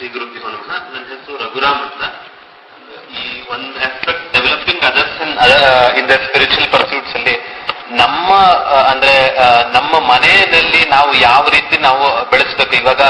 ಶ್ರೀ ಗುರುಭ್ಯೋ ನಮಃ. ನನ್ನ ಹೆಸರು ರಘುರಾಮ್ ಅಂತ. ಈ ಒಂದು aspect developing others in the spiritual pursuits ಅಲ್ಲಿ ನಮ್ಮ ಮನೆಯಲ್ಲಿ ನಾವು ಯಾವ ರೀತಿ ನಾವು ಬೆಳೆಸ್ಬೇಕು. ಇವಾಗ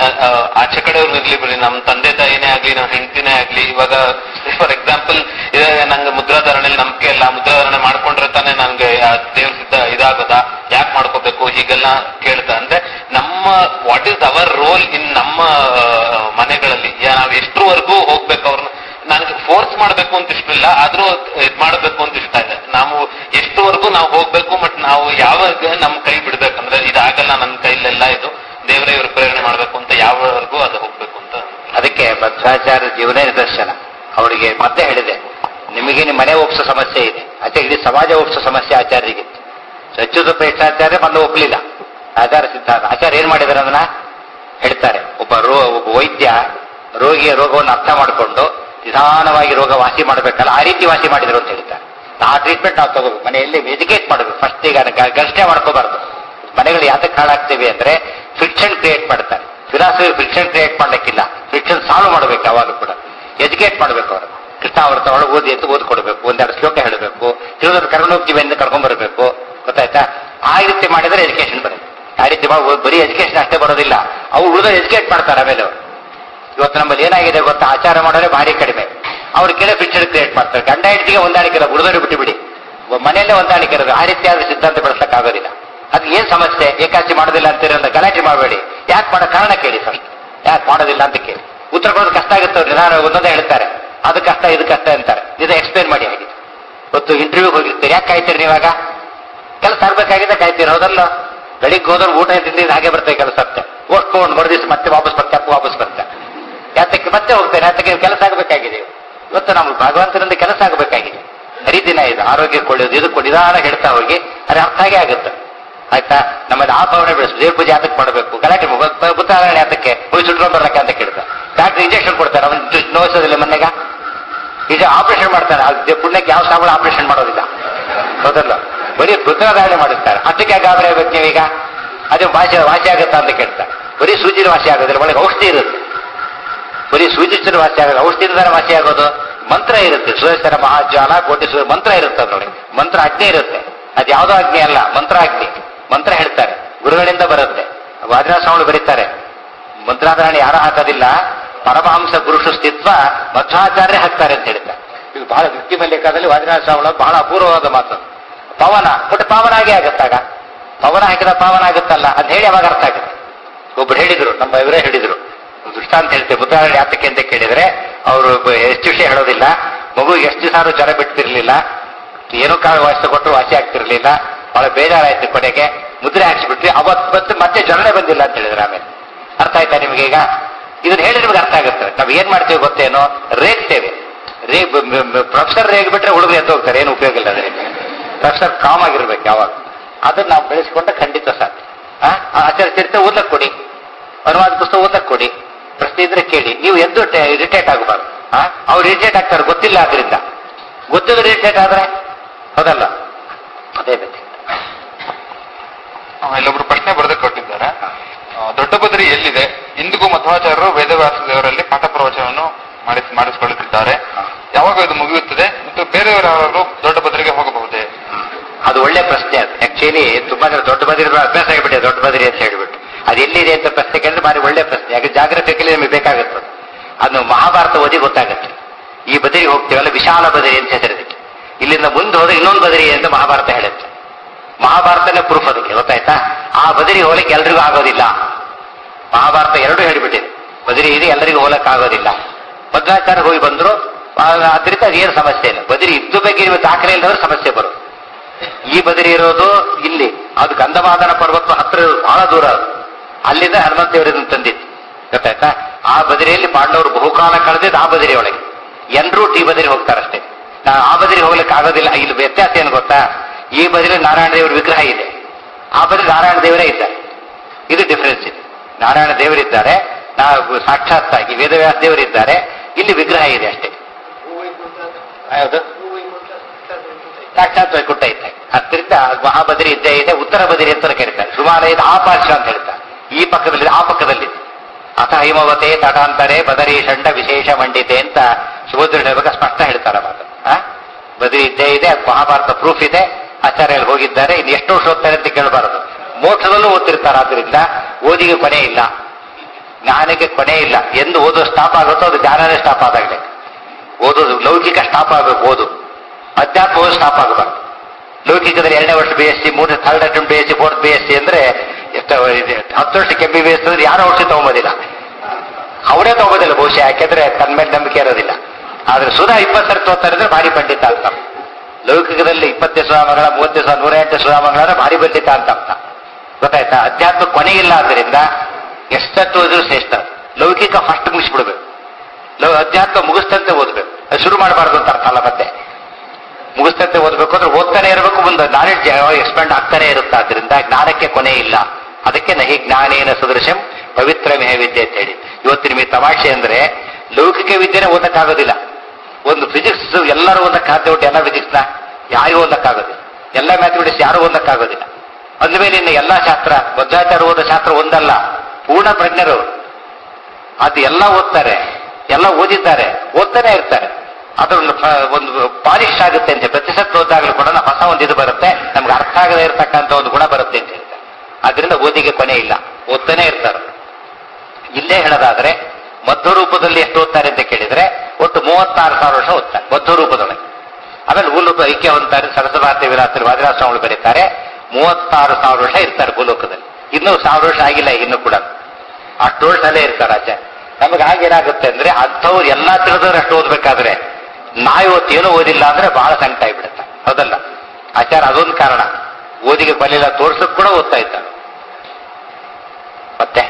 ಆಚೆ ಕಡೆಯವ್ರು ಇರ್ಲಿ ಬಿಡಿ, ನಮ್ಮ ತಂದೆ ತಾಯಿನೇ ಆಗ್ಲಿ, ನಮ್ಮ ಹೆಂಡತಿನೇ ಆಗ್ಲಿ, ಇವಾಗ ಫಾರ್ ಎಕ್ಸಾಂಪಲ್ ನಂಗೆ ಮುದ್ರಾಧಾರಣೆಯಲ್ಲಿ ನಂಬಿಕೆ ಇಲ್ಲ, ಮುದ್ರಾಧಾರಣೆ ಮಾಡ್ಕೊಂಡ್ರೆ ತಾನೇ ನನ್ಗೆ ದೇವ್ರ ಸಿದ್ಧ ಇದಾಗದ, ಯಾಕೆ ಮಾಡ್ಕೋಬೇಕು, ಹೀಗೆಲ್ಲ ಕೇಳ್ತಾ. ಅಂದ್ರೆ ನಮ್ಮ what is our role in ನಮ್ಮ ಮನೆಗಳಲ್ಲಿ, ನಾವು ಎಷ್ಟರವರೆಗೂ ಹೋಗ್ಬೇಕು ಅವ್ರನ್ನ. ನನಗೆ ಫೋರ್ಸ್ ಮಾಡ್ಬೇಕು ಅಂತ ಇಷ್ಟ ಇಲ್ಲ, ಆದ್ರೂ ಇದ್ ಮಾಡ್ಬೇಕು ಅಂತ ಇಷ್ಟ ಇದೆ. ನಾವು ಎಷ್ಟುವರೆಗೂ ನಾವು ಹೋಗ್ಬೇಕು, ಬಟ್ ನಾವು ಯಾವಾಗ ನಮ್ ಕೈ ಬಿಡ್ಬೇಕಂದ್ರೆ ಇದಾಗಲ್ಲ, ನನ್ನ ಕೈಲೆಲ್ಲ ಇದು ದೇವರೇ ಇವ್ರು ಪ್ರೇರಣೆ ಮಾಡ್ಬೇಕು ಅಂತ ಯಾವವರೆಗೂ ಅದು ಹೋಗ್ಬೇಕು ಅಂತ. ಅದಕ್ಕೆ ಮಧ್ವಾಚಾರ್ಯ ಜೀವನ ನಿದರ್ಶನ. ಅವರಿಗೆ ಮತ್ತೆ ಹೇಳಿದೆ, ನಿಮಗೆ ನಿಮ್ಮ ಮನೆ ಒಪ್ಸೋ ಸಮಸ್ಯೆ ಇದೆ, ಅದೇ ಇಡೀ ಸಮಾಜ ಒಪ್ಸೋ ಸಮಸ್ಯೆ ಆಚಾರ್ಯಗಿತ್ತು. ಅಚ್ಯುತ ಪ್ರೇಕ್ಷಾಚಾರ್ಯ ಬಂದು ಒಪ್ಪಲಿಲ್ಲ. ಆಚಾರ್ಯ ಸಿದ್ಧಾಂತ ಆಚಾರ್ಯ ಏನ್ ಮಾಡಿದಾರೆ ಅದನ್ನ ಹೇಳ್ತಾರೆ. ಒಬ್ಬ ವೈದ್ಯ ರೋಗಿಯ ರೋಗವನ್ನು ಅರ್ಥ ಮಾಡಿಕೊಂಡು ನಿಧಾನವಾಗಿ ರೋಗ ವಾಸಿ ಮಾಡಬೇಕಲ್ಲ, ಆ ರೀತಿ ವಾಸಿ ಮಾಡಿದ್ರು ಅಂತ ಹೇಳ್ತಾರೆ. ಆ ಟ್ರೀಟ್ಮೆಂಟ್ ನಾವು ತಗೋಬೇಕು, ಮನೆಯಲ್ಲಿ ಎಜುಕೇಟ್ ಮಾಡಬೇಕು. ಫಸ್ಟ್ ಈಗ ಘರ್ಷಣೆ ಮಾಡ್ಕೋಬಾರ್ದು. ಮನೆಗಳು ಯಾತಕ್ಕೆ ಹಾಳಾಗ್ತೇವೆ ಅಂದ್ರೆ ಫ್ರಿಕ್ಷನ್ ಕ್ರಿಯೇಟ್ ಮಾಡ್ತಾರೆ. ಫಿಲಾಸಫಿ ಫ್ರಿಕ್ಷನ್ ಕ್ರಿಯೇಟ್ ಮಾಡ್ಲಿಕ್ಕಿಲ್ಲ, ಫ್ರಿಕ್ಷನ್ ಸಾಲ್ವ್ ಮಾಡಬೇಕು. ಯಾವಾಗ ಕೂಡ ಎಜುಕೇಟ್ ಮಾಡಬೇಕು. ಅವರು ಕೃಷ್ಣಾವೃತ ಒಳಗೆ ಓದಿ ಅಂತ ಓದ್ಕೊಡ್ಬೇಕು, ಒಂದೆರಡು ಶ್ಲೋಕ ಹೇಳಬೇಕು, ತಿಳಿದ್ರೆ ಕರ್ಕೊಂಡು ಹೋಗ್ತೀವಿ ಅಂತ ಕರ್ಕೊಂಡ್ ಬರಬೇಕು. ಗೊತ್ತಾಯ್ತಾ? ಆ ರೀತಿ ಮಾಡಿದ್ರೆ ಎಜುಕೇಶನ್ ಬರುತ್ತೆ. ಆ ರೀತಿ ಬರೀ ಎಜುಕೇಶನ್ ಅಷ್ಟೇ ಬರೋದಿಲ್ಲ, ಅವು ಉಳಿದ ಎಜುಕೇಟ್ ಮಾಡ್ತಾರೆ. ಆಮೇಲೆ ಅವರು ಇವತ್ತು ನಮ್ಮಲ್ಲಿ ಏನಾಗಿದೆ ಗೊತ್ತಾ, ಆಚಾರ ಮಾಡೋರೆ ಭಾರಿ ಕಡಿಮೆ. ಅವ್ರ ಕೆಲ ಪಿಕ್ಚರ್ ಕ್ರಿಯೇಟ್ ಮಾಡ್ತಾರೆ. ಗಂಡ ಹೆಂಡತಿಗೆ ಹೊಂದಾಣಿಕೆ ಇರೋದು, ಉಳಿದವರು ಬಿಟ್ಟು ಬಿಡಿ, ಮನೆಯಲ್ಲೇ ಹೊಂದಾಣಿಕೆ ಇರೋದು. ಆ ರೀತಿಯಾದ ಸಿದ್ಧಾಂತ ಬೆಳೆಸಕ್ಕಾಗೋದಿಲ್ಲ. ಅದು ಏನ್ ಸಮಸ್ಯೆ, ಏಕಾಸಿ ಮಾಡೋದಿಲ್ಲ ಅಂತೀರ ಅಂತ ಗಲಾಟೆ ಮಾಡಬೇಡಿ. ಯಾಕೆ ಮಾಡೋ ಕಾರಣ ಕೇಳಿ ಫಸ್ಟ್. ಯಾಕೆ ಮಾಡೋದಿಲ್ಲ ಅಂತ ಕೇಳಿ. ಉತ್ತರ ಕೊಡೋದು ಕಷ್ಟ ಆಗುತ್ತೆ. ಅವ್ರು ನಿಧಾನ ಒಂದೊಂದೇ ಹೇಳ್ತಾರೆ, ಅದು ಕಷ್ಟ ಇದು ಕಷ್ಟ ಅಂತಾರೆ. ಇದು ಎಕ್ಸ್ಪ್ಲೇನ್ ಮಾಡಿ ಆಗಿದೆ. ಇವತ್ತು ಇಂಟರ್ವ್ಯೂಗೆ ಹೋಗಿರ್ತೀರಿ, ಯಾಕೆ ಕಾಯ್ತೀರಿ ನೀವಾಗ? ಕೆಲಸ ಆಗ್ಬೇಕಾಗಿದೆ, ಕಾಯ್ತೀರಿ. ಹೌದಲ್ಲ? ಬೆಳಿಗ್ಗೆ ಹೋದ್ರೆ ಊಟ ತಿಂದಿದ್ದು ಹಾಗೆ ಬರ್ತೇವೆ ಕೆಲಸ ಅಂತ ಓದ್ಕೊಂಡು ಮರುದಿವ್ಸ ಮತ್ತೆ ವಾಪಸ್ ಬರ್ತಾರೆ. ಯಾತಕ್ಕೆ ಮತ್ತೆ ಹೋಗ್ತೇನೆ, ಯಾತಕ್ಕೆ ಕೆಲಸ ಆಗಬೇಕಾಗಿದೆ. ಇವತ್ತು ನಮ್ಗೆ ಭಗವಂತನಿಂದ ಕೆಲಸ ಆಗಬೇಕಾಗಿದೆ. ಹರಿದಿನ ಇದು ಆರೋಗ್ಯ ಕೊಡೋದು, ಇದು ನಿಧಾನ ಹೇಳ್ತಾ ಹೋಗಿ ಅದೇ ಅರ್ಥ ಆಗೇ ಆಗುತ್ತೆ. ಆಯ್ತಾ? ನಮ್ಮಲ್ಲಿ ಆ ಭಾವನೆ ಬೆಳೆಸು. ದೇವ್ರ ಪೂಜೆ ಯಾತಕ್ಕೆ ಮಾಡಬೇಕು, ಗಲಾಟೆ ಉದಾಹರಣೆ ಯಾತಕ್ಕೆ ಹೋಗಿ ಸುಟ್ಕೊಂಡು ಬರ್ಲಕ್ಕೆ ಅಂತ ಕೇಳ್ತಾರೆ. ಡಾಕ್ಟರ್ ಇಂಜೆಕ್ಷನ್ ಕೊಡ್ತಾರೆ, ಅವನು ನೋಯಿಸೋದಿಲ್ಲ. ಮೊನ್ನೆಗ ಈಗ ಆಪರೇಷನ್ ಮಾಡ್ತಾರೆ. ಪುಣ್ಯಕ್ಕೆ ಯಾವ ಸಾಬಳ ಆಪರೇಷನ್ ಮಾಡೋದಿಲ್ಲ. ಹೌದಲ್ಲ? ಬರೀ ವೃತ್ತಧಾರಣೆ ಮಾಡುತ್ತಾರೆ. ಅದಕ್ಕೆ ಗಾಬರಿ ಆಗ್ಬೇಕು ನೀವೀಗ. ಅದು ವಾಸಿ ಆಗುತ್ತಾ ಅಂತ ಕೇಳ್ತಾರೆ. ಬರೀ ಸೂಜಿನ ವಾಸಿ ಆಗೋದಿಲ್ಲ, ಒಳಗೆ ಔಷಧಿ ಇರುತ್ತೆ. ಬರೀ ಸೂಚಿಸಿದ ವಾಸಿ ಆಗೋದು, ಔಷಧಿಯಿಂದ ವಾಸಿ ಆಗೋದು. ಮಂತ್ರ ಇರುತ್ತೆ, ಸುರೇಶ್ವರ ಮಹಾಜ್ವಾಲ ಕೋಟಿ ಮಂತ್ರ ಇರುತ್ತೆ. ಅದರೊಳಗೆ ಮಂತ್ರ ಅಗ್ನಿ ಇರುತ್ತೆ. ಅದು ಯಾವುದೋ ಅಗ್ನಿ ಅಲ್ಲ, ಮಂತ್ರ ಅಗ್ನಿ. ಮಂತ್ರ ಹೇಳ್ತಾರೆ, ಗುರುಗಳಿಂದ ಬರುತ್ತೆ. ವಾದಿರಾಜಸ್ವಾಮಿಗಳು ಬರೀತಾರೆ, ಮಂತ್ರಾಧಾರಣೆ ಯಾರು ಹಾಕೋದಿಲ್ಲ, ಪರಮಹಂಸ ಪುರುಷ ಸ್ಥಿತ್ವ ಮಧ್ವಾಚಾರ್ಯ ಹಾಕ್ತಾರೆ ಅಂತ ಹೇಳ್ತಾರೆ. ಇದು ಬಹಳ ವೃತ್ತಿ ಮಲ್ಲಿಕಾದಲ್ಲಿ ವಾದಿರಾಜಸ್ವಾಮಿಗಳು ಬಹಳ ಅಪೂರ್ವವಾದ ಮಾತು. ಪವನ ಬಟ್ ಪಾವನ ಆಗೇ ಆಗುತ್ತಾಗ. ಪವನ ಹಾಕಿದ ಪಾವನ ಆಗುತ್ತಲ್ಲ, ಅದ್ ಹೇಳಿ ಅವಾಗ ಅರ್ಥ ಆಗುತ್ತೆ. ಒಬ್ರು ಹೇಳಿದ್ರು, ನಮ್ಮ ಇವರೇ ಹೇಳಿದ್ರು, ದೃಷ್ಟಾಂತ ಹೇಳ್ತೇವೆ. ಉದಾಹರಣೆ ಯಾತಕ್ಕೆ ಅಂತ ಕೇಳಿದ್ರೆ, ಅವರು ಎಷ್ಟು ವಿಷಯ ಹೇಳೋದಿಲ್ಲ. ಮಗುಗೆ ಎಷ್ಟು ದಿವಸ ಜ್ವರ ಬಿಡ್ತಿರ್ಲಿಲ್ಲ, ಏನೋ ಕಾಲ ವಾಸಿ ಕೊಟ್ಟರು ವಾಸಿ ಆಗ್ತಿರ್ಲಿಲ್ಲ. ಬಹಳ ಬೇಜಾರಾಯ್ತು. ಕೊನೆಗೆ ಮುದ್ರೆ ಹಾಕ್ಸಿಬಿಟ್ವಿ, ಅವತ್ತು ಮತ್ತೆ ಜ್ವರನೇ ಬಂದಿಲ್ಲ ಅಂತ ಹೇಳಿದ್ರೆ. ಆಮೇಲೆ ಅರ್ಥ ಆಯ್ತಾ ನಿಮ್ಗೆ? ಈಗ ಇದನ್ನ ಹೇಳಿ ನಿಮ್ಗೆ ಅರ್ಥ ಆಗುತ್ತೆ. ನಾವ್ ಏನ್ ಮಾಡ್ತೇವೆ ಗೊತ್ತೇನೋ, ರೇಗ್ತೇವೆ. ಪ್ರೊಫೆಸರ್ ರೇಗ್ ಬಿಟ್ರೆ ಹುಡುಗರು ಎದ್ದು ಹೋಗ್ತಾರೆ, ಏನು ಉಪಯೋಗ ಇಲ್ಲ ಅದರಿಂದ. ಪ್ರೊಫೆಸರ್ ಕಾಮ್ ಆಗಿರ್ಬೇಕು ಯಾವಾಗ. ಅದನ್ನ ನಾವು ಬೆಳೆಸ್ಕೊಂಡ್ರೆ ಖಂಡಿತ ಸಾಧ್ಯ. ಆಚರಿಸಿರ್ತೆ ಓದಕ್ ಕೊಡಿ, ಅನುವಾದ ಪುಸ್ತಕ ಓದಕ್ ಕೊಡಿ, ಪ್ರಶ್ನೆ ಇದ್ರೆ ಕೇಳಿ. ನೀವು ಎದ್ದು ಇರಿಟೇಟ್ ಆಗಬಾರ್ದು. ಅವ್ರು ಇರಿಟೇಟ್ ಆಗ್ತಾರೆ, ಗೊತ್ತಿಲ್ಲ. ಆದ್ರಿಂದ ಗೊತ್ತಿದ್ರೆ ಇರಿಟೇಟ್ ಆದ್ರೆ ಹೌದಲ್ಲ? ಅದೇ ಬೇಕೆ. ಇಲ್ಲೊಬ್ರು ಪ್ರಶ್ನೆ ಬರೆದು ಕೊಟ್ಟಿದ್ದಾರೆ. ದೊಡ್ಡ ಬದರಿ ಎಲ್ಲಿದೆ? ಇಂದಿಗೂ ಮಧ್ವಾಚಾರ್ಯರು ವೇದವ್ಯಾಸ ದೇವರಲ್ಲಿ ಪಾಠ ಪ್ರವಚನವನ್ನು ಮಾಡಿಸಿಕೊಳ್ಳುತ್ತಿದ್ದಾರೆ. ಯಾವಾಗ ಇದು ಮುಗಿಯುತ್ತದೆ ಮತ್ತು ಬೇರೆಯವರು ಯಾರು ದೊಡ್ಡ ಬದರಿಗೆ ಹೋಗಬಹುದೇ? ಅದು ಒಳ್ಳೆ ಪ್ರಶ್ನೆ. ಅದು ಆಕ್ಚುಲಿ ತುಂಬಾ ಜನ ದೊಡ್ಡ ಬದರಿ ಅಭ್ಯಾಸ ಆಗಿಬಿಟ್ಟೆ, ದೊಡ್ಡ ಬದರಿ ಅಂತ ಹೇಳ್ಬಿಟ್ಟು. ಅದು ಎಲ್ಲಿದೆ ಅಂತ ಪ್ರಶ್ನೆ ಕೇಳಿದ್ರೆ ಭಾರಿ ಒಳ್ಳೆ ಪ್ರಶ್ನೆ. ಯಾಕೆ ಜಾಗ್ರಫಿಕಲಿ ನಮಗೆ ಬೇಕಾಗುತ್ತೆ. ಅದು ಮಹಾಭಾರತ ಓದಿ ಗೊತ್ತಾಗುತ್ತೆ. ಈ ಬದರಿಗೆ ಹೋಗ್ತೀವಲ್ಲ, ವಿಶಾಲ ಬದರಿ ಅಂತ ಹೆಸರಿದಕ್ಕೆ. ಇಲ್ಲಿಂದ ಮುಂದೆ ಹೋದ್ರೆ ಇನ್ನೊಂದು ಬದರಿ ಅಂತ ಮಹಾಭಾರತ ಹೇಳುತ್ತೆ. ಮಹಾಭಾರತನೇ ಪ್ರೂಫ್ ಅದಕ್ಕೆ. ಗೊತ್ತಾಯ್ತಾ? ಆ ಬದರಿ ಹೋಗ್ಲಿಕ್ಕೆ ಎಲ್ರಿಗೂ ಆಗೋದಿಲ್ಲ. ಮಹಾಭಾರತ ಎರಡೂ ಹೇಳಿಬಿಟ್ಟಿದೆ. ಬದರಿ ಇದೆ, ಎಲ್ಲರಿಗೂ ಹೋಗಕ್ ಆಗೋದಿಲ್ಲ. ಮಧ್ವಾಚಾರ್ಯ ಹೋಗಿ ಬಂದ್ರು, ಅದರಿಂದ ಅದೇನು ಸಮಸ್ಯೆ ಇಲ್ಲ. ಬದರಿ ಇದ್ದು ಬಗ್ಗೆ ನೀವು ದಾಖಲೆ ಇಲ್ಲದ್ರೆ ಸಮಸ್ಯೆ ಬರುತ್ತೆ. ಈ ಬದರಿ ಇರೋದು ಇಲ್ಲಿ, ಅದು ಗಂಧಮಾದನ ಪರ್ವತ ಹತ್ರ ಬಹಳ ದೂರ. ಅದು ಅಲ್ಲಿಂದ ಹನುಮಂತ ದೇವರನ್ನು ತಂದಿತ್ತು. ಗೊತ್ತಾಯ್ತಾ? ಆ ಬದರಿಯಲ್ಲಿ ಪಾಂಡವರು ಬಹುಕಾಲ ಕಳೆದಿದ್ದು ಆ ಬದರಿ ಒಳಗೆ. ಎಲ್ಲರೂ ಈ ಬದರಿ ಹೋಗ್ತಾರಷ್ಟೇ. ಆ ಬದರಿ ಹೋಗ್ಲಿಕ್ಕೆ ಆಗೋದಿಲ್ಲ. ಇಲ್ಲಿ ವ್ಯತ್ಯಾಸ ಏನು ಗೊತ್ತಾ? ಈ ಬದರಿ ನಾರಾಯಣ ದೇವರ ವಿಗ್ರಹ ಇದೆ, ಆ ಬದರಿ ನಾರಾಯಣ ದೇವರೇ ಇದ್ದಾರೆ. ಇದು ಡಿಫರೆನ್ಸ್ ಇದೆ. ನಾರಾಯಣ ದೇವರಿದ್ದಾರೆ, ನಾವು ಸಾಕ್ಷಾತ್ತಾಗಿ ವೇದವ್ಯಾಸ ದೇವರಿದ್ದಾರೆ, ಇಲ್ಲಿ ವಿಗ್ರಹ ಇದೆ ಅಷ್ಟೇ. ಯಾವುದು? ಸಾಕ್ಷಾತ್ ವೈಕುಂಠ ಇದ್ದಾಗ. ಅದರಿಂದ ಮಹಾಬದರಿ ಇದ್ದೇ ಇದೆ. ಉತ್ತರ ಬದರಿ ಅಂತ ಕರೀತಾರೆ. ಹಿಮಾಲಯದ ಆ ಪಾರ್ಶ್ವ ಅಂತ ಹೇಳ್ತಾರೆ. ಈ ಪಕ್ಕದಲ್ಲಿ ಆ ಪಕ್ಕದಲ್ಲಿ ಅಥ ಹಿಮವತೆ ತಟಾಂತರೆ ಬದರಿ ಷಂಡ ವಿಶೇಷ ಮಂಡಿತೆ ಅಂತ ಸುಭದ್ರ ಹೇಳುವಾಗ ಸ್ಪಷ್ಟ ಹೇಳ್ತಾರೆ ಮಾತು. ಬದರಿ ಇದ್ದೇ ಇದೆ, ಮಹಾಭಾರತ ಪ್ರೂಫ್ ಇದೆ, ಆಚಾರ್ಯರು ಹೋಗಿದ್ದಾರೆ. ಇನ್ನು ಎಷ್ಟು ವರ್ಷ ಓದ್ತಾರೆ ಅಂತ ಕೇಳಬಾರದು. ಮೋಕ್ಷದಲ್ಲೂ ಓದ್ತಿರ್ತಾರೆ. ಆದ್ರಿಂದ ಓದಿಗೆ ಕೊನೆ ಇಲ್ಲ, ಜ್ಞಾನಕ್ಕೆ ಕೊನೆ ಇಲ್ಲ. ಎಂದು ಓದೋ ಸ್ಟಾಪ್ ಆಗುತ್ತೋ ಅದು ಜ್ಞಾನನೇ ಸ್ಟಾಪ್ ಆದಾಗಲೇ. ಓದೋದು ಲೌಕಿಕ ಸ್ಟಾಪ್ ಆಗಬೇಕು, ಓದು. ಅಧ್ಯಾತ್ಮ ಓದು ಸ್ಟಾಪ್ ಆಗಬಾರ್ದು. ಲೌಕಿಕದಲ್ಲಿ 2ನೇ ವರ್ಷ BSc, 3rd attempt BSc, 4th BSc ಅಂದ್ರೆ 10 ವರ್ಷಕ್ಕೆ MBBS ಅಂದ್ರೆ ಯಾರೋ ಔಷಧಿ ತಗೊಂಬೋದಿಲ್ಲ, ಅವರೇ ತಗೋದಿಲ್ಲ ಬಹುಶಃ. ಯಾಕೆಂದ್ರೆ ತನ್ನ ಮೇಲೆ ನಂಬಿಕೆ ಇರೋದಿಲ್ಲ. ಆದ್ರೆ ಸುಧಾ 20 ಸರ್ತಿ ಓದ್ತಾರೆ ಅಂದ್ರೆ ಭಾರಿ ಪಂಡಿತ ಅಂತ. ಲೌಕಿಕದಲ್ಲಿ 20 ಸುಧಾಮಂಗಳ, 30 108 ಸುಧಾಮಂಗಳ ಭಾರಿ ಪಂಡಿತ ಅಂತ ಅರ್ಥ. ಗೊತ್ತಾಯ್ತಾ? ಅಧ್ಯಾತ್ಮ ಕೊನೆಯಿಲ್ಲ. ಆದ್ದರಿಂದ ಎಷ್ಟತ್ತು ಓದಿದ್ರು ಶ್ರೇಷ್ಠ. ಲೌಕಿಕ ಫಸ್ಟ್ ಮುಗಿಸ್ಬಿಡ್ಬೇಕು, ಅಧ್ಯಾತ್ಮ ಮುಗಿಸ್ತಂತೆ ಓದ್ಬೇಕು. ಅದು ಶುರು ಮಾಡಬಾರ್ದು ಅಂತ ಅರ್ಥ ಅಲ್ಲ. ಮತ್ತೆ ಮುಗಿಸ್ತಂತೆ ಓದ್ಬೇಕು ಅಂದ್ರೆ ಓದ್ತಾನೆ ಇರಬೇಕು, ಮುಂದೆ ನಾಲೆಡ್ಜ್ ಎಕ್ಸ್ಪ್ಯಾಂಡ್ ಆಗ್ತಾನೆ ಇರುತ್ತೆ. ಆದ್ರಿಂದ ಜ್ಞಾನಕ್ಕೆ ಕೊನೆ ಇಲ್ಲ. ಅದಕ್ಕೆ ನಹಿ ಜ್ಞಾನೇನ ಸದೃಶಂ ಪವಿತ್ರ ಮೇಹ ವಿದ್ಯೆ ಅಂತ ಹೇಳಿ. ಇವತ್ತು ನಿಮಗೆ ತಮಾಷೆ ಅಂದ್ರೆ ಲೌಕಿಕ ವಿದ್ಯೆನೇ ಓದಕ್ಕಾಗೋದಿಲ್ಲ. ಒಂದು ಫಿಸಿಕ್ಸ್ ಎಲ್ಲರೂ ಓದಕ್ಕಾಗದೆ ಉಂಟು, ಎಲ್ಲ ಫಿಸಿಕ್ಸ್ನ ಯಾರಿಗೂ ಓದಕ್ಕಾಗೋದಿಲ್ಲ, ಎಲ್ಲ ಮ್ಯಾಥಮೆಟಿಕ್ಸ್ ಯಾರು ಓದಕ್ಕಾಗೋದಿಲ್ಲ. ಅಂದಮೇಲೆ ಇನ್ನು ಎಲ್ಲಾ ಶಾಸ್ತ್ರ, ಮಧ್ವಾಚಾರ್ಯ ಓದೋ ಶಾಸ್ತ್ರ ಒಂದಲ್ಲ, ಪೂರ್ಣ ಪ್ರಜ್ಞರು. ಅದು ಎಲ್ಲ ಓದ್ತಾರೆ, ಎಲ್ಲ ಓದಿದ್ದಾರೆ, ಓದ್ತಾನೆ ಇರ್ತಾರೆ. ಅದೊಂದು ಒಂದು ಪಾಲಿಶ್ ಆಗುತ್ತೆ ಅಂತ. ಪ್ರತಿಶತ ಓದಾಗಲೂ ಕೂಡ ಹೊಸ ಒಂದು ಇದು ಬರುತ್ತೆ, ನಮ್ಗೆ ಅರ್ಥ ಆಗದೆ ಇರತಕ್ಕಂಥ ಒಂದು ಗುಣ ಬರುತ್ತೆ ಅಂತ ಹೇಳ್ತಾರೆ. ಆದ್ರಿಂದ ಓದಿಗೆ ಕೊನೆ ಇಲ್ಲ, ಓದ್ತಾನೆ ಇರ್ತಾರೆ. ಇಲ್ಲೇ ಹೇಳೋದಾದ್ರೆ ಮಧ್ವ ರೂಪದಲ್ಲಿ ಎಷ್ಟು ಓದ್ತಾರೆ ಅಂತ ಕೇಳಿದ್ರೆ ಒಟ್ಟು 36,000 ವರ್ಷ ಓದ್ತಾರೆ ಮಧ್ವ ರೂಪದೊಳಗೆ. ಆಮೇಲೆ ಭೂಲೋಕ ಐಕ್ಯ ಹೊಂತಾರೆ. ಸರಸ್ವತಿ ವಿಲಾಸರು ವಾದಿರಾಜಸ್ವಾಮಿಗಳು ಬರೀತಾರೆ 36,000 ವರ್ಷ ಇರ್ತಾರೆ ಭೂಲೋಕದಲ್ಲಿ. ಇನ್ನೂ 1000 ವರ್ಷ ಆಗಿಲ್ಲ ಇನ್ನೂ ಕೂಡ. ಅಷ್ಟು ವರ್ಷದಲ್ಲೇ ಇರ್ತಾರೆ ಆಚಾರ್ಯ. ನಮಗೆ ಹಾಗೇನಾಗುತ್ತೆ ಅಂದ್ರೆ ಅಂಥವ್ರು ಎಲ್ಲಾ ತಿಳಿದವ್ರು ಅಷ್ಟು ಓದ್ಬೇಕಾದ್ರೆ ನಾವಿವತ್ತೇನೂ ಓದಿಲ್ಲ ಅಂದ್ರೆ ಬಹಳ ಸಂಕಟ ಆಗಿಬಿಡುತ್ತೆ. ಹೌದಲ್ಲ ಆಚಾರ? ಅದೊಂದು ಕಾರಣ. ಓದಿಗೆ ಬಲಿಲ್ಲ ತೋರ್ಸಕ್ ಕೂಡ ಓದ್ತಾ ಇದ್ದಾರೆ. ಮತ್ತೆ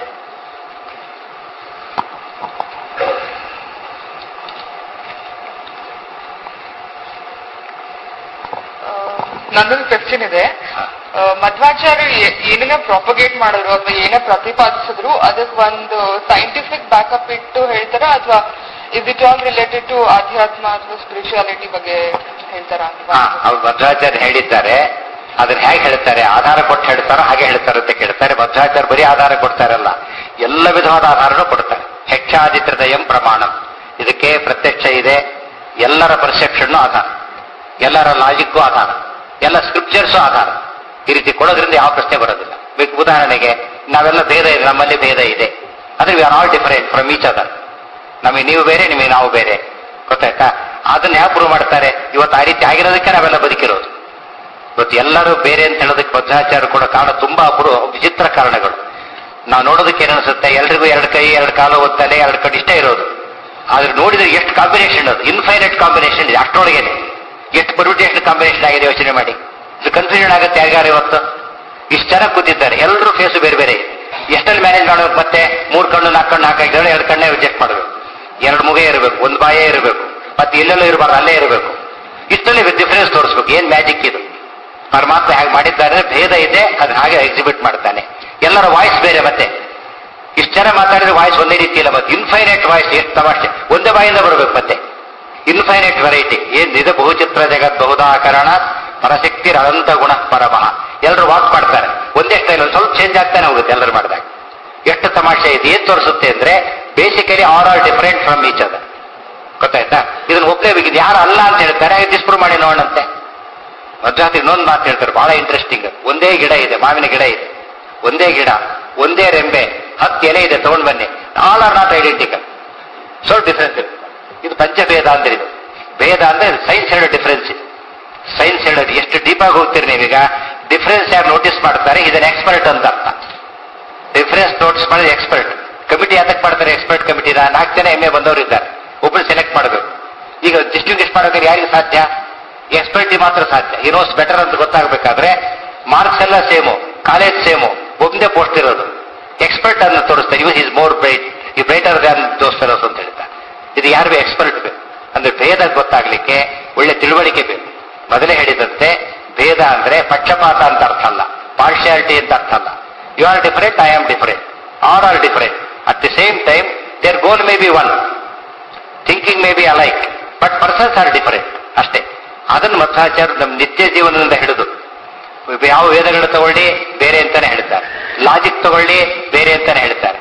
ನಂದೊಂದು ಕ್ವೆಶ್ಚನ್ ಇದೆ. ಮಧ್ವಾಚಾರ್ಯರು ಏನನ್ನ ಪ್ರಾಪಗೇಟ್ ಮಾಡಿದ್ರು ಅಥವಾ ಏನೇ ಪ್ರತಿಪಾದಿಸಿದ್ರು ಅದಕ್ಕೆ ಒಂದು ಸೈಂಟಿಫಿಕ್ ಬ್ಯಾಕಪ್ ಇಟ್ಟು ಹೇಳ್ತಾರ, ಅಥವಾ is it all related to ಆಧ್ಯಾತ್ಮ ಅಥವಾ ಸ್ಪಿರಿಚುಯಾಲಿಟಿ ಬಗ್ಗೆ ಹೇಳ್ತಾರ? ಅವ್ರು ಮಧ್ವಾಚಾರ್ಯ ಹೇಳಿದ್ದಾರೆ. ಅದನ್ನ ಹೇಗೆ ಹೇಳ್ತಾರೆ? ಆಧಾರ ಕೊಟ್ಟು ಹೇಳ್ತಾರೋ ಹಾಗೆ ಹೇಳ್ತಾರೆ ಅಂತ ಕೇಳ್ತಾರೆ. ಮಧ್ವಾಚಾರ್ಯ ಬರೀ ಆಧಾರ ಕೊಡ್ತಾರಲ್ಲ, ಎಲ್ಲ ವಿಧವಾದ ಆಧಾರನೂ ಕೊಡ್ತಾರೆ. ಹೆಚ್ಚಾದಿತ್ರದಯಂ ಪ್ರಮಾಣಂ, ಇದಕ್ಕೆ ಪ್ರತ್ಯಕ್ಷ ಇದೆ, ಎಲ್ಲರ ಪರ್ಸೆಪ್ಷನ್ ಆಧಾರ, ಎಲ್ಲರ ಲಾಜಿಕ್ಕು ಆಧಾರ, ಎಲ್ಲ ಸ್ಕ್ರಿಪ್ಚರ್ಸು ಆಧಾರ. ಈ ರೀತಿ ಕೊಡೋದ್ರಿಂದ ಯಾವ ಪ್ರಶ್ನೆ ಬರೋದಿಲ್ಲ. ಉದಾಹರಣೆಗೆ ನಾವೆಲ್ಲ ಭೇದ ಇದೆ, ನಮ್ಮಲ್ಲಿ ಭೇದ ಇದೆ, ಆದ್ರೆ we are all different from each other. ನಮಗೆ ನೀವು ಬೇರೆ, ನಿಮಗೆ ನಾವು ಬೇರೆ. ಗೊತ್ತಾಯ್ತಾ? ಅದನ್ನ ಯಾವ ಪ್ರೂವ್ ಮಾಡ್ತಾರೆ? ಇವತ್ತು ಆ ರೀತಿ ಆಗಿರೋದಕ್ಕೆ ನಾವೆಲ್ಲ ಬದುಕಿರೋದು. ಇವತ್ತು ಎಲ್ಲರೂ ಬೇರೆ ಅಂತ ಹೇಳೋದಕ್ಕೆ ಮಧ್ವಾಚಾರ್ಯರು ಕೂಡ ಕಾರಣ ತುಂಬಾ ವಿಚಿತ್ರ ಕಾರಣಗಳು. ನಾವು ನೋಡೋದಕ್ಕೆ ಏನನ್ಸುತ್ತೆ, ಎಲ್ರಿಗೂ 2 ಕೈ 2 ಕಾಲು ಒತ್ತಲೆ 2 ಕಡೆ ಇಷ್ಟೇ ಇರೋದು. ಆದ್ರೆ ನೋಡಿದ್ರೆ ಎಷ್ಟು ಕಾಂಬಿನೇಷನ್, ಅದು ಇನ್ಫೈನೈಟ್ ಕಾಂಬಿನೇಷನ್ ಇದೆ. ಅಷ್ಟರೊಳಗೇನೆ ಎಷ್ಟು ಪರ್ಮಿಟೇಷನ್ ಕಾಂಬಿನೇಷನ್ ಆಗಿದೆ ಯೋಚನೆ ಮಾಡಿ. ಇದು ಕನ್ಫ್ಯೂಷನ್ ಆಗುತ್ತೆ ಯಾರ್ಯಾರು. ಇವತ್ತು ಇಷ್ಟು ಚೆನ್ನಾಗಿ ಕೂತಿದ್ದಾರೆ, ಎಲ್ಲರೂ ಫೇಸು ಬೇರೆ ಬೇರೆ. ಎಷ್ಟಲ್ಲಿ ಮ್ಯಾನೇಜ್ ಮಾಡಬೇಕು? ಮತ್ತೆ 3 ಕಣ್ಣು 4 ಕಣ್ಣು ಹಾಕಿದ್ರೆ 2 ಕಣ್ಣೇ ರಿಜೆಕ್ಟ್ ಮಾಡಬೇಕು, 2 ಮುಖೇ ಇರಬೇಕು, 1 ಬಾಯೇ ಇರಬೇಕು, ಮತ್ತೆ ಎಲ್ಲೆಲ್ಲೂ ಇರಬಾರ್ದು, ಅಲ್ಲೇ ಇರಬೇಕು. ಇಷ್ಟಲ್ಲಿ ಡಿಫರೆನ್ಸ್ ತೋರಿಸ್ಬೇಕು. ಏನ್ ಮ್ಯಾಜಿಕ್ ಇದು? ಪರಮಾತ್ಮ ಹೇಗೆ ಮಾಡಿದ್ದಾರೆ, ಭೇದ ಇದೆ, ಅದನ್ನ ಹಾಗೆ ಎಕ್ಸಿಬಿಟ್ ಮಾಡ್ತಾನೆ. ಎಲ್ಲರ ವಾಯ್ಸ್ ಬೇರೆ. ಮತ್ತೆ ಇಷ್ಟು ಜನ ಮಾತಾಡಿದ್ರೆ ವಾಯ್ಸ್ ಒಂದೇ ರೀತಿ ಇಲ್ಲ. ಮತ್ತೆ ಇನ್ಫೈನೈಟ್ ವಾಯ್ಸ್, ಎಷ್ಟು ತಮಾಷೆ, ಒಂದೇ ಬಾಯಿಂದ ಬರಬೇಕು. ಮತ್ತೆ ಇನ್ಫೈನೈಟ್ ವೆರೈಟಿ. ಏನಿದೆ? ಬಹುಚಿತ್ರ ಜಗತ್ ಬಹುದಾಕರಣ ಪರಶಕ್ತಿ ಅನಂತ ಗುಣ ಪರಮಃ. ಎಲ್ಲರೂ ವಾಕ್ ಮಾಡ್ತಾರೆ, ಒಂದೇ ಸ್ಟೈಲ್, ಒಂದು ಸ್ವಲ್ಪ ಚೇಂಜ್ ಆಗ್ತಾನೆ ಹೋಗುತ್ತೆ ಎಲ್ಲರೂ ಮಾಡಿದಾಗ. ಎಷ್ಟು ತಮಾಷೆ ಇದೆ. ಏನ್ ತೋರಿಸುತ್ತೆ ಅಂದ್ರೆ basically are are different from each other. ಗೊತ್ತಾಯ್ತಾ? ಇದನ್ನ ಒಪ್ಪಲೇಬೇಕಿದೆ. ಯಾರು ಅಲ್ಲ ಅಂತ ಹೇಳ್ತಾರೆ, ಡಿಸ್ಪ್ರೂವ್ ಮಾಡಿ ನೋಡೋಣಂತೆ. ಮಧ್ವಾಚಾರ್ಯ ಇನ್ನೊಂದು ಮಾತು ಹೇಳ್ತಾರೆ, ಬಹಳ ಇಂಟ್ರೆಸ್ಟಿಂಗ್. ಒಂದೇ ಗಿಡ ಇದೆ, ಮಾವಿನ ಗಿಡ ಇದೆ, ಒಂದೇ ಗಿಡ, ಒಂದೇ ರೆಂಬೆ, 10 ಎಲೆ ಇದೆ, ತಗೊಂಡ್ ಬನ್ನಿ. ಆಲ್ ಆರ್ ನಾಟ್ ಐಡೆಂಟಿಕಲ್, ಸ್ವಲ್ಪ ಡಿಫರೆನ್ಸ್ ಇದೆ. ಇದು ಪಂಚಭೇದ ಅಂದ್ರೆ. ಇದು ಭೇದ ಅಂದ್ರೆ ಸೈನ್ಸ್ ಹೇಳೋ ಡಿಫರೆನ್ಸ್ ಇದೆ. ಸೈನ್ಸ್ ಹೇಳೋದು ಎಷ್ಟು ಡೀಪ್ ಆಗಿ ಹೋಗ್ತೀರಿ ನೀವೀಗ. ಡಿಫರೆನ್ಸ್ ಯಾರು ನೋಟಿಸ್ ಮಾಡ್ತಾರೆ, ಇದನ್ನ ಎಕ್ಸ್ಪರ್ಟ್ ಅಂತ ಅರ್ಥ. ಡಿಫರೆನ್ಸ್ ನೋಟಿಸ್ ಮಾಡಿದ್ರೆ ಎಕ್ಸ್ಪರ್ಟ್. ಕಮಿಟಿ ಯಾತಕ್ಕೆ ಮಾಡ್ತಾರೆ? ಎಕ್ಸ್ಪರ್ಟ್ ಕಮಿಟಿನ 4 ಜನ MA ಬಂದವರು ಇದ್ದಾರೆ, ಒಬ್ಬರು ಸೆಲೆಕ್ಟ್ ಮಾಡಬೇಕು. ಈಗ ಡಿಸ್ಟಿಂಗ್ವಿಷ್ ಮಾಡೋಕೆ ಯಾರಿಗೆ ಸಾಧ್ಯ? ಎಕ್ಸ್ಪರ್ಟಿ ಮಾತ್ರ ಸಾಧ್ಯ. ಈ ನೋಸ್ ಬೆಟರ್ ಅಂತ ಗೊತ್ತಾಗಬೇಕಾದ್ರೆ ಮಾರ್ಕ್ಸ್ ಎಲ್ಲ ಸೇಮು, ಕಾಲೇಜ್ ಸೇಮು, ಒಂದೇ ಪೋಸ್ಟ್ ಇರೋದು. ಎಕ್ಸ್ಪರ್ಟ್ ಅನ್ನು ತೋರಿಸ್ತಾರೆ. ಇವ್ ಈಸ್ ಮೋರ್ ಬ್ರೈಟ್, ಈ ಬ್ರೈಟರ್ ದ್ಯಾನ್ ದೋಸ್ ಫೆಲೋಸ್ ಅಂತ ಹೇಳ್ತಾರೆ. ಇದು ಯಾರಿಗೂ ಎಕ್ಸ್ಪರ್ಟ್ ಬೇಕು. ಅಂದ್ರೆ ಭೇದ ಗೊತ್ತಾಗ್ಲಿಕ್ಕೆ ಒಳ್ಳೆ ತಿಳುವಳಿಕೆ ಬೇಕು. ಮೊದಲೇ ಹೇಳಿದಂತೆ ಭೇದ ಅಂದ್ರೆ ಪಕ್ಷಪಾತ ಅಂತ ಅರ್ಥ ಅಲ್ಲ, ಪಾರ್ಶಿಯಾಲಿಟಿ ಅಂತ ಅರ್ಥ ಅಲ್ಲ. You are different, I am different, all are different. At the same time their goal may be one, thinking may be alike, but persons are different ಅಷ್ಟೇ. ಅದನ್ನು ಮಧ್ವಾಚಾರ್ಯ ನಮ್ಮ ನಿತ್ಯ ಜೀವನದಿಂದ ಹಿಡಿದು ಯಾವ ವೇದಗಳು ತಗೊಳ್ಳಿ ಬೇರೆ ಅಂತಾನೆ ಹೇಳ್ತಾರೆ, ಲಾಜಿಕ್ ತಗೊಳ್ಳಿ ಬೇರೆ ಅಂತಾನೆ ಹೇಳ್ತಾರೆ, ಎಕ್ಸ್ಪೀರಿಯನ್ಸ್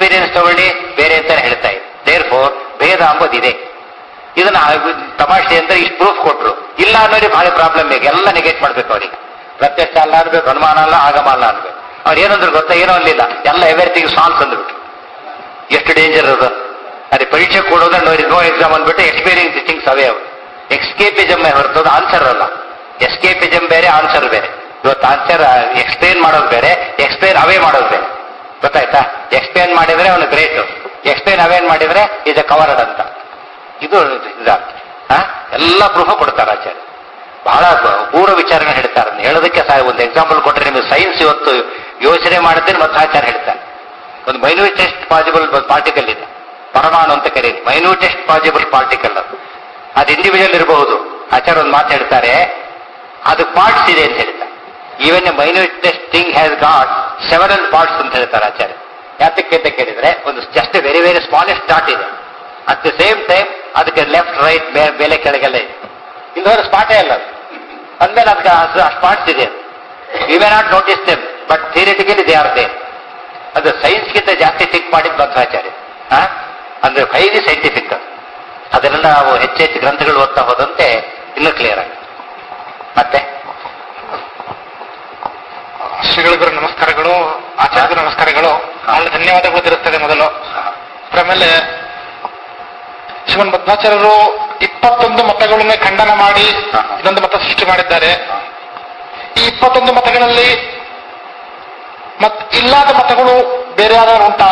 ಎಕ್ಸ್ಪೀರಿಯನ್ಸ್ ತಗೊಳ್ಳಿ ಬೇರೆ ಅಂತಾನೆ ಹೇಳ್ತಾ ಇದೆ. ದೇರ್ ಫೋರ್ ಭೇದ ಅಂಬೋದಿದೆ. ಇದನ್ನ ತಮಾಷೆ ಅಂದ್ರೆ ಇಷ್ಟು ಪ್ರೂಫ್ ಕೊಟ್ರು, ಇಲ್ಲ ಅನ್ನೋರಿಗೆ ಭಾಳ ಪ್ರಾಬ್ಲಮ್ ಬೇಕು, ಎಲ್ಲ ನೆಗೆಟ್ ಮಾಡ್ಬೇಕು ಅವ್ರಿಗೆ. ಪ್ರತ್ಯಕ್ಷ ಅಲ್ಲ ಅನ್ಬೇಕು, ಅನುಮಾನ ಅಲ್ಲ, ಆಗಮ ಅಲ್ಲ ಅನ್ಬೇಕು. ಅವ್ರು ಏನಂದ್ರು ಗೊತ್ತಾ, ಏನೋ ಅಲ್ಲಿಲ್ಲ, ಎಲ್ಲ ಎವ್ರಿಥಿಂಗ್ ಸಾಲ್ಸ್ ಅಂದ್ಬಿಟ್ಟು. ಎಷ್ಟು ಡೇಂಜರ್ ಅದು. ಅದೇ ಪರೀಕ್ಷೆ ಕೊಡೋದ್ರೆ ನೋ ಎಕ್ಸಾಮ್ ಅಂದ್ಬಿಟ್ಟು ಎಕ್ಸ್ಪೀರಿಯನ್ಸ್ ಥಿಂಗ್ಸ್ ಅವೇ ಅವು. ಎಕ್ಸ್ಕೇಪಿಸಮ್ ಹೊರತೋದು ಆನ್ಸರ್ ಅಲ್ಲ. ಎಸ್ಕೇಪಿಸಮ್ ಬೇರೆ, ಆನ್ಸರ್ ಬೇರೆ. ಇವತ್ತು ಆನ್ಸರ್ ಎಕ್ಸ್ಪ್ಲೇನ್ ಮಾಡೋದು ಬೇರೆ, ಎಕ್ಸ್ಪ್ಲೇನ್ ಅವೇ ಮಾಡೋದು ಬೇರೆ. ಗೊತ್ತಾಯ್ತಾ? ಎಕ್ಸ್ಪ್ಲೇನ್ ಮಾಡಿದ್ರೆ ಅವನು ಗ್ರೇಟ್, ಎಕ್ಸ್ಪ್ಲೇನ್ ಅವೇನ್ ಮಾಡಿದ್ರೆ ಇಸ್ ಎ ಕವರ್ಡ್ ಅಂತ. ಇದು ಎಲ್ಲ ಪ್ರೂಫ್ ಕೊಡ್ತಾರೆ ಆಚಾರ್ಯ. ಬಹಳ ಪೂರ್ವ ವಿಚಾರನ ಹೇಳ್ತಾರೆ. ಹೇಳೋದಕ್ಕೆ ಒಂದು ಎಕ್ಸಾಂಪಲ್ ಕೊಟ್ಟರೆ ನಿಮಗೆ ಸೈನ್ಸ್ ಇವತ್ತು ಯೋಚನೆ ಮಾಡುತ್ತೇನೆ ಮತ್ತು ಆಚಾರ್ಯ ಹೇಳ್ತಾರೆ. ಒಂದು ಮೈನ್ಯೂಟೆಸ್ಟ್ ಪಾಸಿಬಲ್ ಪಾರ್ಟಿಕಲ್ ಇದೆ, ಪರಮಾಣು ಅಂತ ಕರೀರಿ. ಮೈನ್ಯೂಟೆಸ್ಟ್ ಪಾಸಿಬಲ್ ಪಾರ್ಟಿಕಲ್ ಅದು ಇಂಡಿವಿಜುವಲ್ ಇರಬಹುದು. ಆಚಾರ್ಯ ಒಂದು ಮಾತು ಹೇಳ್ತಾರೆ, ಅದು ಪಾರ್ಟ್ಸ್ ಇದೆ ಅಂತ ಹೇಳ್ತಾರೆ. Even a minutest thing has got several parts ಅಂತ ಹೇಳ್ತಾರೆ ಆಚಾರ್ಯ. ಯಾತಕ್ಕೆ ಅಂತ ಕೇಳಿದ್ರೆ, ಒಂದು just very very smallest dot ಇದೆ, ಅಟ್ ದ ಸೇಮ್ ಟೈಮ್ ಅದಕ್ಕೆ ಲೆಫ್ಟ್ ರೈಟ್ ಮೇಲೆ ಕೆಳಗೆಲ್ಲ ಇದೆ. ಇಲ್ಲವರೆ ಸ್ಪಾಟೇ ಅಲ್ಲ ಅದು. ಅಂದ್ಮೇಲೆ ಅದಕ್ಕೆ ಅಷ್ಟು ಪಾರ್ಟ್ಸ್ ಇದೆ. You may not notice them, but theoretically they are they. ಅದು ಸೈನ್ಸ್ಗಿಂತ ಜಾಸ್ತಿ ಥಿಂಕ್ ಮಾಡಿದ ಮಧ್ವಾಚಾರ್ಯ. ಅಂದ್ರೆ ಹೈಲಿ ಸೈಂಟಿಫಿಕ್. ಅದನ್ನೆಲ್ಲ ನಾವು ಹೆಚ್ಚೆಚ್ಚು ಗ್ರಂಥಗಳು ಓದ್ತಾ ಹೋದಂತೆ ಇನ್ನೂ ಕ್ಲಿಯರ್ ಆಗಿ. ಮತ್ತೆ ಶ್ರೀಗಳಿಗೂ ನಮಸ್ಕಾರಗಳು, ಆಚಾರ್ಯರು ನಮಸ್ಕಾರಗಳು. ಅಲ್ಲಿ ಧನ್ಯವಾದಗಳು ತಿರುತ್ತದೆ ಮೊದಲು. ಆಮೇಲೆ ಶ್ರೀಮನ್ ಮಧ್ವಾಚಾರ್ಯರು 21 ಮತಗಳನ್ನೇ ಖಂಡನ ಮಾಡಿ ಇದೊಂದು ಮತ ಸೃಷ್ಟಿ ಮಾಡಿದ್ದಾರೆ. ಈ 21 ಮತಗಳಲ್ಲಿ ಇಲ್ಲದ ಮತಗಳು ಬೇರೆ ಯಾರು ಉಂಟಾ?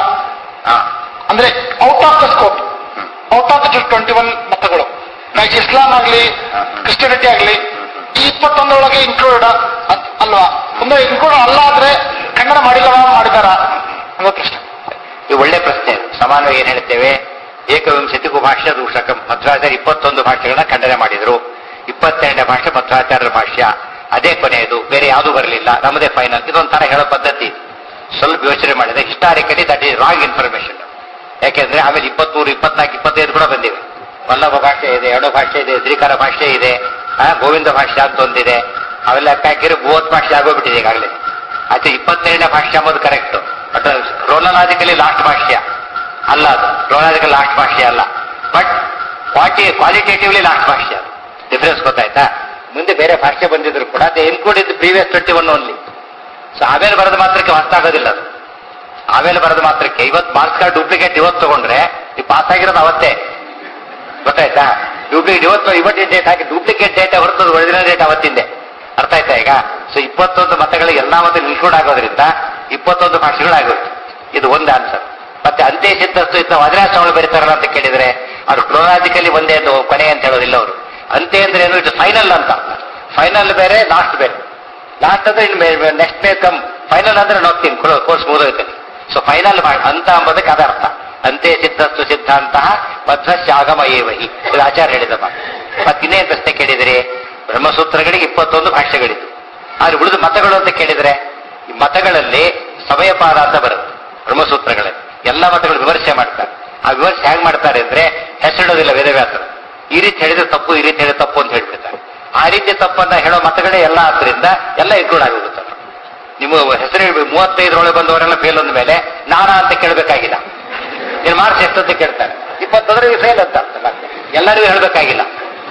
ಅಂದ್ರೆ out of the scope, out of the 21 ಮತಗಳು, ಇಸ್ಲಾಂ ಆಗ್ಲಿ ಕ್ರಿಶ್ಚಿಯಾನಿಟಿ ಆಗ್ಲಿ ಈ 21 ಒಳಗೆ ಇನ್ಕ್ಲೂಡ್ ಅಲ್ವಾ? ಒಂದು ಇನ್ಕ್ಲೂಡ್ ಅಲ್ಲ ಆದ್ರೆ ಖಂಡನ ಮಾಡಿಲ್ಲವಾ, ಮಾಡಿದಾರ ಅನ್ನೋ ಪ್ರಶ್ನೆ. ಇದು ಒಳ್ಳೆ ಪ್ರಶ್ನೆ. ಸಮಾನವಾಗಿ ಏನ್ ಹೇಳ್ತೇವೆ, ಏಕವಿಂಶತಿಗೂ ಭಾಷ್ಯ ದೂಷಕಂ. ಮಧ್ವಾಚಾರ್ಯ 21 ಭಾಷೆಗಳನ್ನ ಖಂಡನೆ ಮಾಡಿದ್ರು. 22ನೇ ಭಾಷೆ ಮಧ್ವಾಚಾರ್ಯರ ಭಾಷ್ಯ, ಅದೇ ಕೊನೆಯದು, ಬೇರೆ ಯಾವುದು ಬರಲಿಲ್ಲ, ನಮ್ಮದೇ ಫೈನಲ್. ಇದೊಂಥರ ಹೇಳೋ ಪದ್ಧತಿ. ಸ್ವಲ್ಪ ಯೋಚನೆ ಮಾಡಿದ್ರೆ historically that is wrong information. ಯಾಕೆಂದ್ರೆ ಆಮೇಲೆ 23, 24, 25 ಕೂಡ ಬಂದಿವೆ. ವಲ್ಲಭ ಭಾಷೆ ಇದೆ, ಅಣು ಭಾಷೆ ಇದೆ, ಶ್ರೀಕಾರ ಭಾಷೆ ಇದೆ, ಗೋವಿಂದ ಭಾಷೆ ಅಂತ ಒಂದಿದೆ. ಅವೆಲ್ಲ ಹಾಕಿದ್ರೆ 30 ಭಾಷೆ ಆಗೋಗ್ಬಿಟ್ಟಿದೆ ಈಗಾಗಲೇ. ಆಚೆ 22ನೇ ಭಾಷೆ ಅಂಬೋದು ಕರೆಕ್ಟ್, ಬಟ್ ಕ್ರೋನಾಲಜಿಕಲಿ ಲಾಸ್ಟ್ ಭಾಷ್ಯ ಅಲ್ಲ. ಅದು ಕ್ರೋನಾಲಜಿಕಲ್ ಲಾಸ್ಟ್ ಭಾಷ್ಯ ಅಲ್ಲ, ಬಟ್ ಕ್ವಾಲಿಟೇಟಿವ್ಲಿ ಲಾಸ್ಟ್ ಭಾಷ್ಯ. ಡಿಫರೆನ್ಸ್ ಗೊತ್ತಾಯ್ತಾ? ಮುಂದೆ ಬೇರೆ ಭಾಷೆ ಬಂದಿದ್ರು ಕೂಡ ಅದು ಇನ್ಕ್ಲೂಡ್ ಪ್ರೀವಿಯಸ್ 21 ಓನ್ಲಿ. ಸೊ ಆಮೇಲೆ ಬರೋದು ಮಾತ್ರಕ್ಕೆ ಹೊಸ್ತಾಗೋದಿಲ್ಲ ಅದು. ಆಮೇಲೆ ಬರೋದು ಮಾತ್ರಕ್ಕೆ ಇವತ್ತು ಮಾರ್ಕ್ಸ್ ಕಾರ್ಡ್ ಡೂಪ್ಲಿಕೇಟ್ ಇವತ್ತು ತಗೊಂಡ್ರೆ ಈ ಪಾಸ್ ಆಗಿರೋದು ಅವತ್ತೇ. ಗೊತ್ತಾಯ್ತಾ? ಡೂಪ್ಲಿಕೇಟ್ ಇವತ್ತಿನ ಡೇಟ್ ಹಾಕಿ ಡೂಪ್ಲಿಕೇಟ್ ಡೇಟ್ ಹೊರತದ್ದು ಒರಿಜಿನಲ್ ಡೇಟ್ ಅವತ್ತಿಂದೆ. ಅರ್ಥ ಆಯ್ತಾ ಈಗ? ಸೊ 21 ಮತಗಳಿಗೆ ಎಲ್ಲಾ ಮತ ಇನ್ಕ್ಲೂಡ್ ಆಗೋದ್ರಿಂದ 21 ಭಾಷೆಗಳಾಗುತ್ತೆ. ಇದು ಒಂದು ಆನ್ಸರ್. ಮತ್ತೆ ಅಂತ್ಯ ಸಿದ್ಧಸ್ತು ಇದ್ದ ವಜ್ರಾಶ್ರಮಗಳು ಬರೀತಾರಲ್ಲ ಅಂತ ಕೇಳಿದ್ರೆ ಅವ್ರು ಕ್ರೋನಾಲಜಿಕಲಿ ಒಂದೇ ಕೊನೆ ಅಂತ ಹೇಳೋದಿಲ್ಲ ಅವರು. ಅಂತ್ಯ ಅಂದ್ರೆ ಏನು, ಇದು ಫೈನಲ್ ಅಂತ. ಫೈನಲ್ ಬೇರೆ, ಲಾಸ್ಟ್ ಬೇರೆ. ಲಾಸ್ಟ್ ಅಂದ್ರೆ ಇನ್ನು ನೆಕ್ಸ್ಟ್ ಮೇ ಕಮ್, ಫೈನಲ್ ಅಂದ್ರೆ ನೋಡ್ತೀನಿ ಕೋರ್ಸ್ ಮುಗಿದೋಗ್ತೀನಿ. ಸೊ ಫೈನಲ್ ಅಂತ ಅಂಬೋದಕ್ಕೆ ಅದ ಅರ್ಥ. ಅಂತ್ಯ ಸಿದ್ಧಸ್ತು ಸಿದ್ಧಾಂತ ಮಧ್ವಶ್ಯಾಗಮ ಏವಹಿ, ಇದು ಆಚಾರ್ಯ ಹೇಳಿದ ಮಾತು. ಮತ್ತೆ ಇನ್ನೇನು ಪ್ರಶ್ನೆ ಕೇಳಿದ್ರಿ? ಬ್ರಹ್ಮಸೂತ್ರಗಳಿಗೆ 21 ಭಾಷೆಗಳಿತ್ತು. ಆದ್ರೆ ಉಳಿದ ಮತಗಳು ಅಂತ ಕೇಳಿದ್ರೆ ಈ ಮತಗಳಲ್ಲಿ ಸಮಯಪಾದ ಅಂತ ಬರುತ್ತೆ. ಬ್ರಹ್ಮಸೂತ್ರಗಳಲ್ಲಿ ಎಲ್ಲ ಮತಗಳು ವಿಮರ್ಶೆ ಮಾಡ್ತಾರೆ. ಆ ವಿಮರ್ಶೆ ಹೇಗೆ ಮಾಡ್ತಾರೆ ಅಂದ್ರೆ ಹೆಸರಿಡೋದಿಲ್ಲ ವೇದವ್ಯಾಸರು. ಈ ರೀತಿ ಹೇಳಿದ್ರೆ ತಪ್ಪು, ಈ ರೀತಿ ಹೇಳಿದ್ರೆ ತಪ್ಪು ಅಂತ ಹೇಳ್ಬಿಡ್ತಾರೆ. ಆ ರೀತಿ ತಪ್ಪನ್ನ ಹೇಳೋ ಮತಗಳೇ ಎಲ್ಲ ಆದ್ರಿಂದ ಎಲ್ಲ ಇನ್ಕ್ಲೂಡ್ ಆಗಿಬಿಡುತ್ತೆ. ನಿಮ್ಮ ಹೆಸರು 35 ಬಂದವರೆಲ್ಲ ಫೇಲ್ ಅಂದ ಮೇಲೆ ನಾನಾ ಅಂತ ಕೇಳಬೇಕಾಗಿಲ್ಲ. ನೀನು ಮಾರ್ಕ್ಸ್ ಎಷ್ಟು ಅಂತ ಕೇಳ್ತಾರೆ, 20 ಫೇಲ್ ಅಂತ ಎಲ್ಲರಿಗೂ ಹೇಳ್ಬೇಕಾಗಿಲ್ಲ.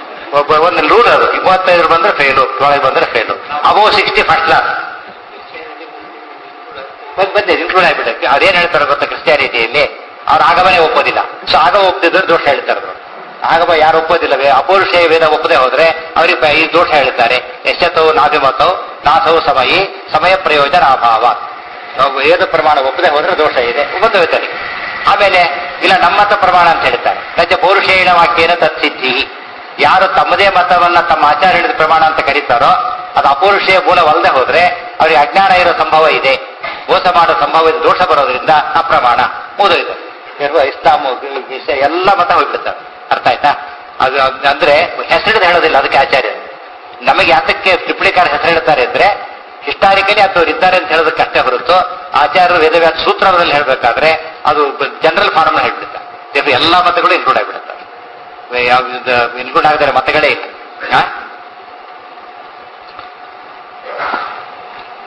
ಒಂದು ರೂಲ್ ಅದು, 25 ಬಂದ್ರೆ ಫೇಲು, 12 ಬಂದ್ರೆ ಫೇಲು, ಅಬೋ 60 ಫಸ್ಟ್ ಕ್ಲಾಸ್ ಬಂದೆ ಇನ್ಕ್ಲೂಡ್ ಆಗಿಬಿಡಕ್ಕೆ. ಅದೇನ್ ಹೇಳ್ತಾರೆ ಗೊತ್ತಾ, ಕ್ರಿಶ್ಚಿಯಾನಿಟಿಯಲ್ಲಿ ಅವ್ರು ಆಗಮನೆ ಒಪ್ಪೋದಿಲ್ಲ. ಸೊ ಆಗ ಒಪ್ಪದಿದ್ರೆ ದೋಷ ಹೇಳ್ತಾರೆ. ಆಗಮ ಯಾರು ಒಪ್ಪೋದಿಲ್ಲ, ಅಪೌರುಷೇಯ ವೇದ ಒಪ್ಪದೆ ಹೋದ್ರೆ ಅವ್ರಿಗೆ ಈ ದೋಷ ಹೇಳ್ತಾರೆ. ಎಷ್ಟೋ ನಾಭಿಮತವು ನಾಥವು ಸಮಯ ಪ್ರಯೋಜನ ಅಭಾವ. ವೇದ ಪ್ರಮಾಣ ಒಪ್ಪದೆ ಹೋದ್ರೆ ದೋಷ ಇದೆ, ಒಪ್ಪೋತಾರೆ. ಆಮೇಲೆ ಇಲ್ಲ ನಮ್ಮತ ಪ್ರಮಾಣ ಅಂತ ಹೇಳ್ತಾರೆ. ರಜ ಪೌರುಷೇಯನ ವಾಕ್ಯನ ತತ್ಸಿದ್ಧಿ. ಯಾರು ತಮ್ಮದೇ ಮತವನ್ನ ತಮ್ಮ ಆಚಾರ ಹೇಳಿದ ಪ್ರಮಾಣ ಅಂತ ಕರೀತಾರೋ ಅದು ಅಪೌರುಷೇಯ ಮೂಲವಲ್ಲದೆ ಹೋದ್ರೆ ಅವ್ರಿಗೆ ಅಜ್ಞಾನ ಇರೋ ಸಂಭವ ಇದೆ, ಮೋಸ ಮಾಡೋ ಸಂಭವ ಇದೆ, ದೋಷ ಬರೋದ್ರಿಂದ ಅಪ್ರಮಾಣ ಮುಗಿದೋಯ್ತು. ಇಸ್ಲಾಮು ಎಲ್ಲ ಮತ ಹೋಗ್ಬಿಡ್ತಾರೆ. ಅರ್ಥ ಆಯ್ತಾ? ಅದು ಅಂದ್ರೆ ಹೆಸರಿಡದೆ ಹೇಳೋದಿಲ್ಲ. ಅದಕ್ಕೆ ಆಚಾರ್ಯ ನಮಗೆ ಯಾತಕ್ಕೆ ಟಿಪ್ಪಣಿಕಾರ ಹೆಸರು ಹೇಳ್ತಾರೆ ಅಂದ್ರೆ ಹಿಸ್ಟಾರಿಕಲಿ ಅಂತವ್ರು ಇದ್ದಾರೆ ಅಂತ ಹೇಳೋದಕ್ಕೆ ಅಷ್ಟೇ ಹೊರತು ಆಚಾರ್ಯರು ವೇದವ್ಯಾಸ ಸೂತ್ರದಲ್ಲಿ ಹೇಳ್ಬೇಕಾದ್ರೆ ಅದು ಜನರಲ್ ಫಾರ್ಮ್ ಹೇಳ್ಬಿಡ್ತಾರೆ. ಎಲ್ಲಾ ಮತಗಳು ಇನ್ಕ್ಲೂಡ್ ಆಗಿಬಿಡುತ್ತಾರೆ. ಇನ್ಕ್ಲೂಡ್ ಆಗಿದ್ದಾರೆ ಮತಗಳೇ ಇಲ್ಲ. ಅದಕ್ಕೆ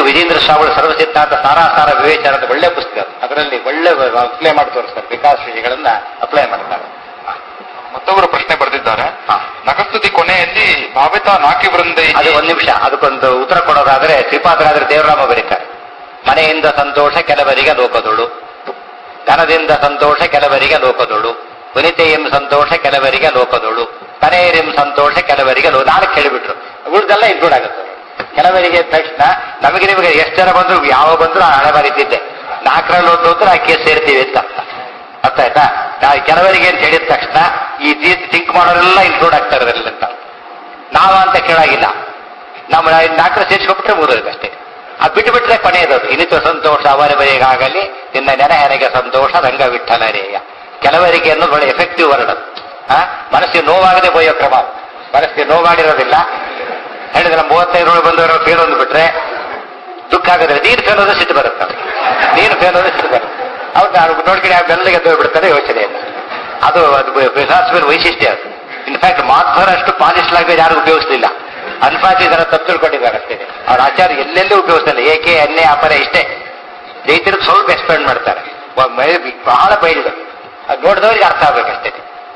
ಅದಕ್ಕೆ ವಿಜೇಂದ್ರ ಸ್ವಾಮಿಗಳು ಸರ್ವಸಿದ್ಧಾಂತ ಸಾರಾಸಾರ ವಿವೇಚನ ಅಂತ ಒಳ್ಳೆ ಪುಸ್ತಕ, ಅದರಲ್ಲಿ ಒಳ್ಳೆ ಅಪ್ಲೈ ಮಾಡಿ ತೋರಿಸ್ತಾರೆ, ವಿಕಾಸ ವಿಷಯಗಳನ್ನ ಅಪ್ಲೈ ಮಾಡ್ತಾರೆ. ಮತ್ತೊಬ್ಬರು ಪ್ರಶ್ನೆ ಬರೆದಿದ್ದಾರೆ. ನಖಸ್ತುತಿ ಕೊನೆಯಲ್ಲಿ ಭಾವಿತ ನಾಕಿ ವೃಂದೈ. ಅದು ಒಂದ್ ನಿಮಿಷ, ಅದಕ್ಕೊಂದು ಉತ್ತರ ಕೊಡೋದಾದ್ರೆ ಶ್ರೀಪಾದರಾದ್ರೆ ದೇವರಾಮ ಬರೀತಾರೆ. ಮನೆಯಿಂದ ಸಂತೋಷ ಕೆಲವರಿಗೆ ಲೋಕದೊಳು, ಧನದಿಂದ ಸಂತೋಷ ಕೆಲವರಿಗೆ ಲೋಕದೊಳು, ವನಿತೆಯಂ ಸಂತೋಷ ಕೆಲವರಿಗೆ ಲೋಕದೊಳು, ತನೆಯರಿಂ ಸಂತೋಷ ಕೆಲವರಿಗೆ ನಾಲ್ಕು ಹೇಳಿಬಿಟ್ರು. ಉಳಿದೆಲ್ಲ ಇನ್ಕ್ಲೂಡ್ ಆಗುತ್ತೆ. ಕೆಲವರಿಗೆ ತಕ್ಷಣ ನಮಗೆ ನಿಮಗೆ ಎಷ್ಟು ಜನ ಬಂದ್ರು ಯಾವ ಬಂದ್ರು ಹಣೆ ಬರೀತಿದ್ದೆ, 4ರಲ್ಲಿ ಒಂದು ಆ ಕೇಸ್ ಸೇರ್ತೀವಿ ಅಂತ ಅರ್ಥ ಆಯ್ತಾ. ನಾವು ಕೆಲವರಿಗೆ ಅಂತ ಹೇಳಿದ ತಕ್ಷಣ ಈ ಥಿಂಕ್ ಮಾಡೋರೆಲ್ಲ ಇನ್ಕ್ಲೂಡ್ ಆಗ್ತಾರೆ ಅದರಲ್ಲಿ ಅಂತ ನಾವ ಅಂತ ಕೇಳಾಗಿಲ್ಲ. ನಮ್ಮ 4 ಸೇರಿಸ್ಕೊಂಡ್ಬಿಟ್ರೆ ಮುಗಿದೋಯ್ತು ಅಷ್ಟೇ. ಅದು ಬಿಟ್ಟು ಬಿಟ್ರೆ ಕೊನೆಯದದು. ಇನಿತು ಸಂತೋಷ ಅವರ ಬಗೆಗಾಗಲಿ ನಿನ್ನ ನೆನಹೆನೆಗೆ ಸಂತೋಷ ರಂಗ ವಿಠಲರೇಯ. ಕೆಲವರಿಗೆ ಅನ್ನೋದು ಒಳ್ಳೆ ಎಫೆಕ್ಟಿವ್ ವರ್ಡ್. ಮನಸ್ಸಿಗೆ ನೋವಾಗದೆ ಬಯ್ಯೋ ಕ್ರಮ, ಮನಸ್ಸಿಗೆ ನೋವಾಗಿರೋದಿಲ್ಲ. ಹೇಳಿದ್ರೆ 35 ಬಂದವರು ಫೇಲ್ ಒಂದು ಬಿಟ್ರೆ ದುಃಖ ಆಗೋದ್ರೆ ನೀರು ಫೇಲ್ ಹೋದ್ರೆ ಸಿಟ್ಟು ಬರುತ್ತೆ. ನೀರು ಫೇಲ್ ಹೋದ್ರೆ ಸಿಟ್ಟು ಬರುತ್ತೆ. ಅವ್ರು ನೋಡ್ಕಡೆ ಬೆಲ್ಲಗೆ ಬಿಡ್ತಾರೆ ಯೋಚನೆ. ಅದು ಫಿಲಾಸಫಿಯರ್ ವೈಶಿಷ್ಟ್ಯ. ಅದು ಇನ್ಫ್ಯಾಕ್ಟ್ ಮಾಧ್ವರಷ್ಟು ಪಾಲಿಶ್ ಲ್ಯಾಂಗ್ವೇಜ್ ಯಾರು ಉಪಯೋಗಿಸಲಿಲ್ಲ. ಅನ್ಫಾಜಿ ಇದರ ತಪ್ಪು ತಿಳ್ಕೊಂಡಿದ್ದಾರೆ ಅಷ್ಟೇ. ಅವ್ರ ಆಚಾರ್ಯ ಎಲ್ಲೆಲ್ಲೂ ಉಪಯೋಗಿಸಲ್ಲ. ಏಕೆ ಅನ್ನೇ ಅಪರ ಇಷ್ಟೇ ರೈತರಿಗೆ ಸ್ವಲ್ಪ ಎಕ್ಸ್ಪ್ಲೇನ್ ಮಾಡ್ತಾರೆ. ಬಹಳ ಬೈಲಿದೆ, ಅದು ನೋಡಿದವ್ರಿಗೆ ಅರ್ಥ ಆಗ್ಬೇಕಷ್ಟೇ.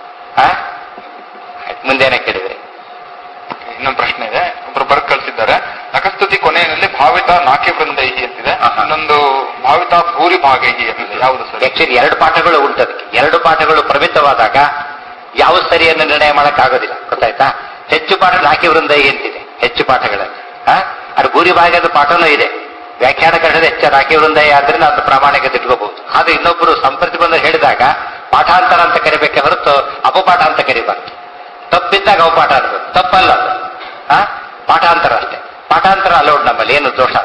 ಮುಂದೇನೆ ಕೇಳಿದ್ರಿ. ಇನ್ನೊಂದು ಪ್ರಶ್ನೆ ಇದೆ, ಒಬ್ರು ಬರ್ಕ್ ಕಳಿಸಿದ್ದಾರೆ. ನಖಸ್ತುತಿ ಕೊನೆಯಲ್ಲಿ ಭಾವಿತ ನಾಕಿ ವೃಂದೈ ಅಂತಿದೆ, ಇನ್ನೊಂದು ಭಾವಿತ ಭೂರಿ ಭಾಗೈಹಿ ಅಂತಿದೆ. ಯಾವುದು ಸರಿ? ಆಕ್ಚುಲಿ 2 ಪಾಠಗಳು ಉಂಟದಕ್ಕೆ. 2 ಪಾಠಗಳು ಪ್ರಮಿತವಾದಾಗ ಯಾವ ಸರಿಯನ್ನು ನಿರ್ಣಯ ಮಾಡಕ್ಕಾಗೋದಿಲ್ಲ, ಗೊತ್ತಾಯ್ತಾ. ಹೆಚ್ಚು ಪಾಠ ನಾಕಿ ವೃಂದೈ ಅಂತಿದೆ, ಹೆಚ್ಚು ಪಾಠಗಳಲ್ಲಿ. ಅದು ಭೂರಿ ಭಾಗದ ಪಾಠನೂ ಇದೆ. ವ್ಯಾಖ್ಯಾನ ಕನ್ನಡದ ಹೆಚ್ಚು ನಾಕಿ ವೃಂದೈ ಆದ್ರಿಂದ ಅದು ಪ್ರಾಮಾಣಿಕತೆ ಇಟ್ಕೋಬಹುದು. ಆದ್ರೆ ಇನ್ನೊಬ್ಬರು ಸಂಪ್ರತಿ ಬಂದು ಹೇಳಿದಾಗ ಪಾಠಾಂತರ ಅಂತ ಕರಿಬೇಕೆ ಹೊರತು ಅಪಪಾಠ ಅಂತ ಕರಿಬಾರ್ದು. ತಪ್ಪಿದ್ದಾಗ ಅವಪಾಠ ಅನ್ಬೇಕು, ತಪ್ಪಲ್ಲ ಅದು. ಪಾಠಾಂತರ ಅಷ್ಟೇ. ಪಾಠಾಂತರ ಅಲೌಡ್ ನಮ್ಮಲ್ಲಿ, ಏನು ದೋಷ.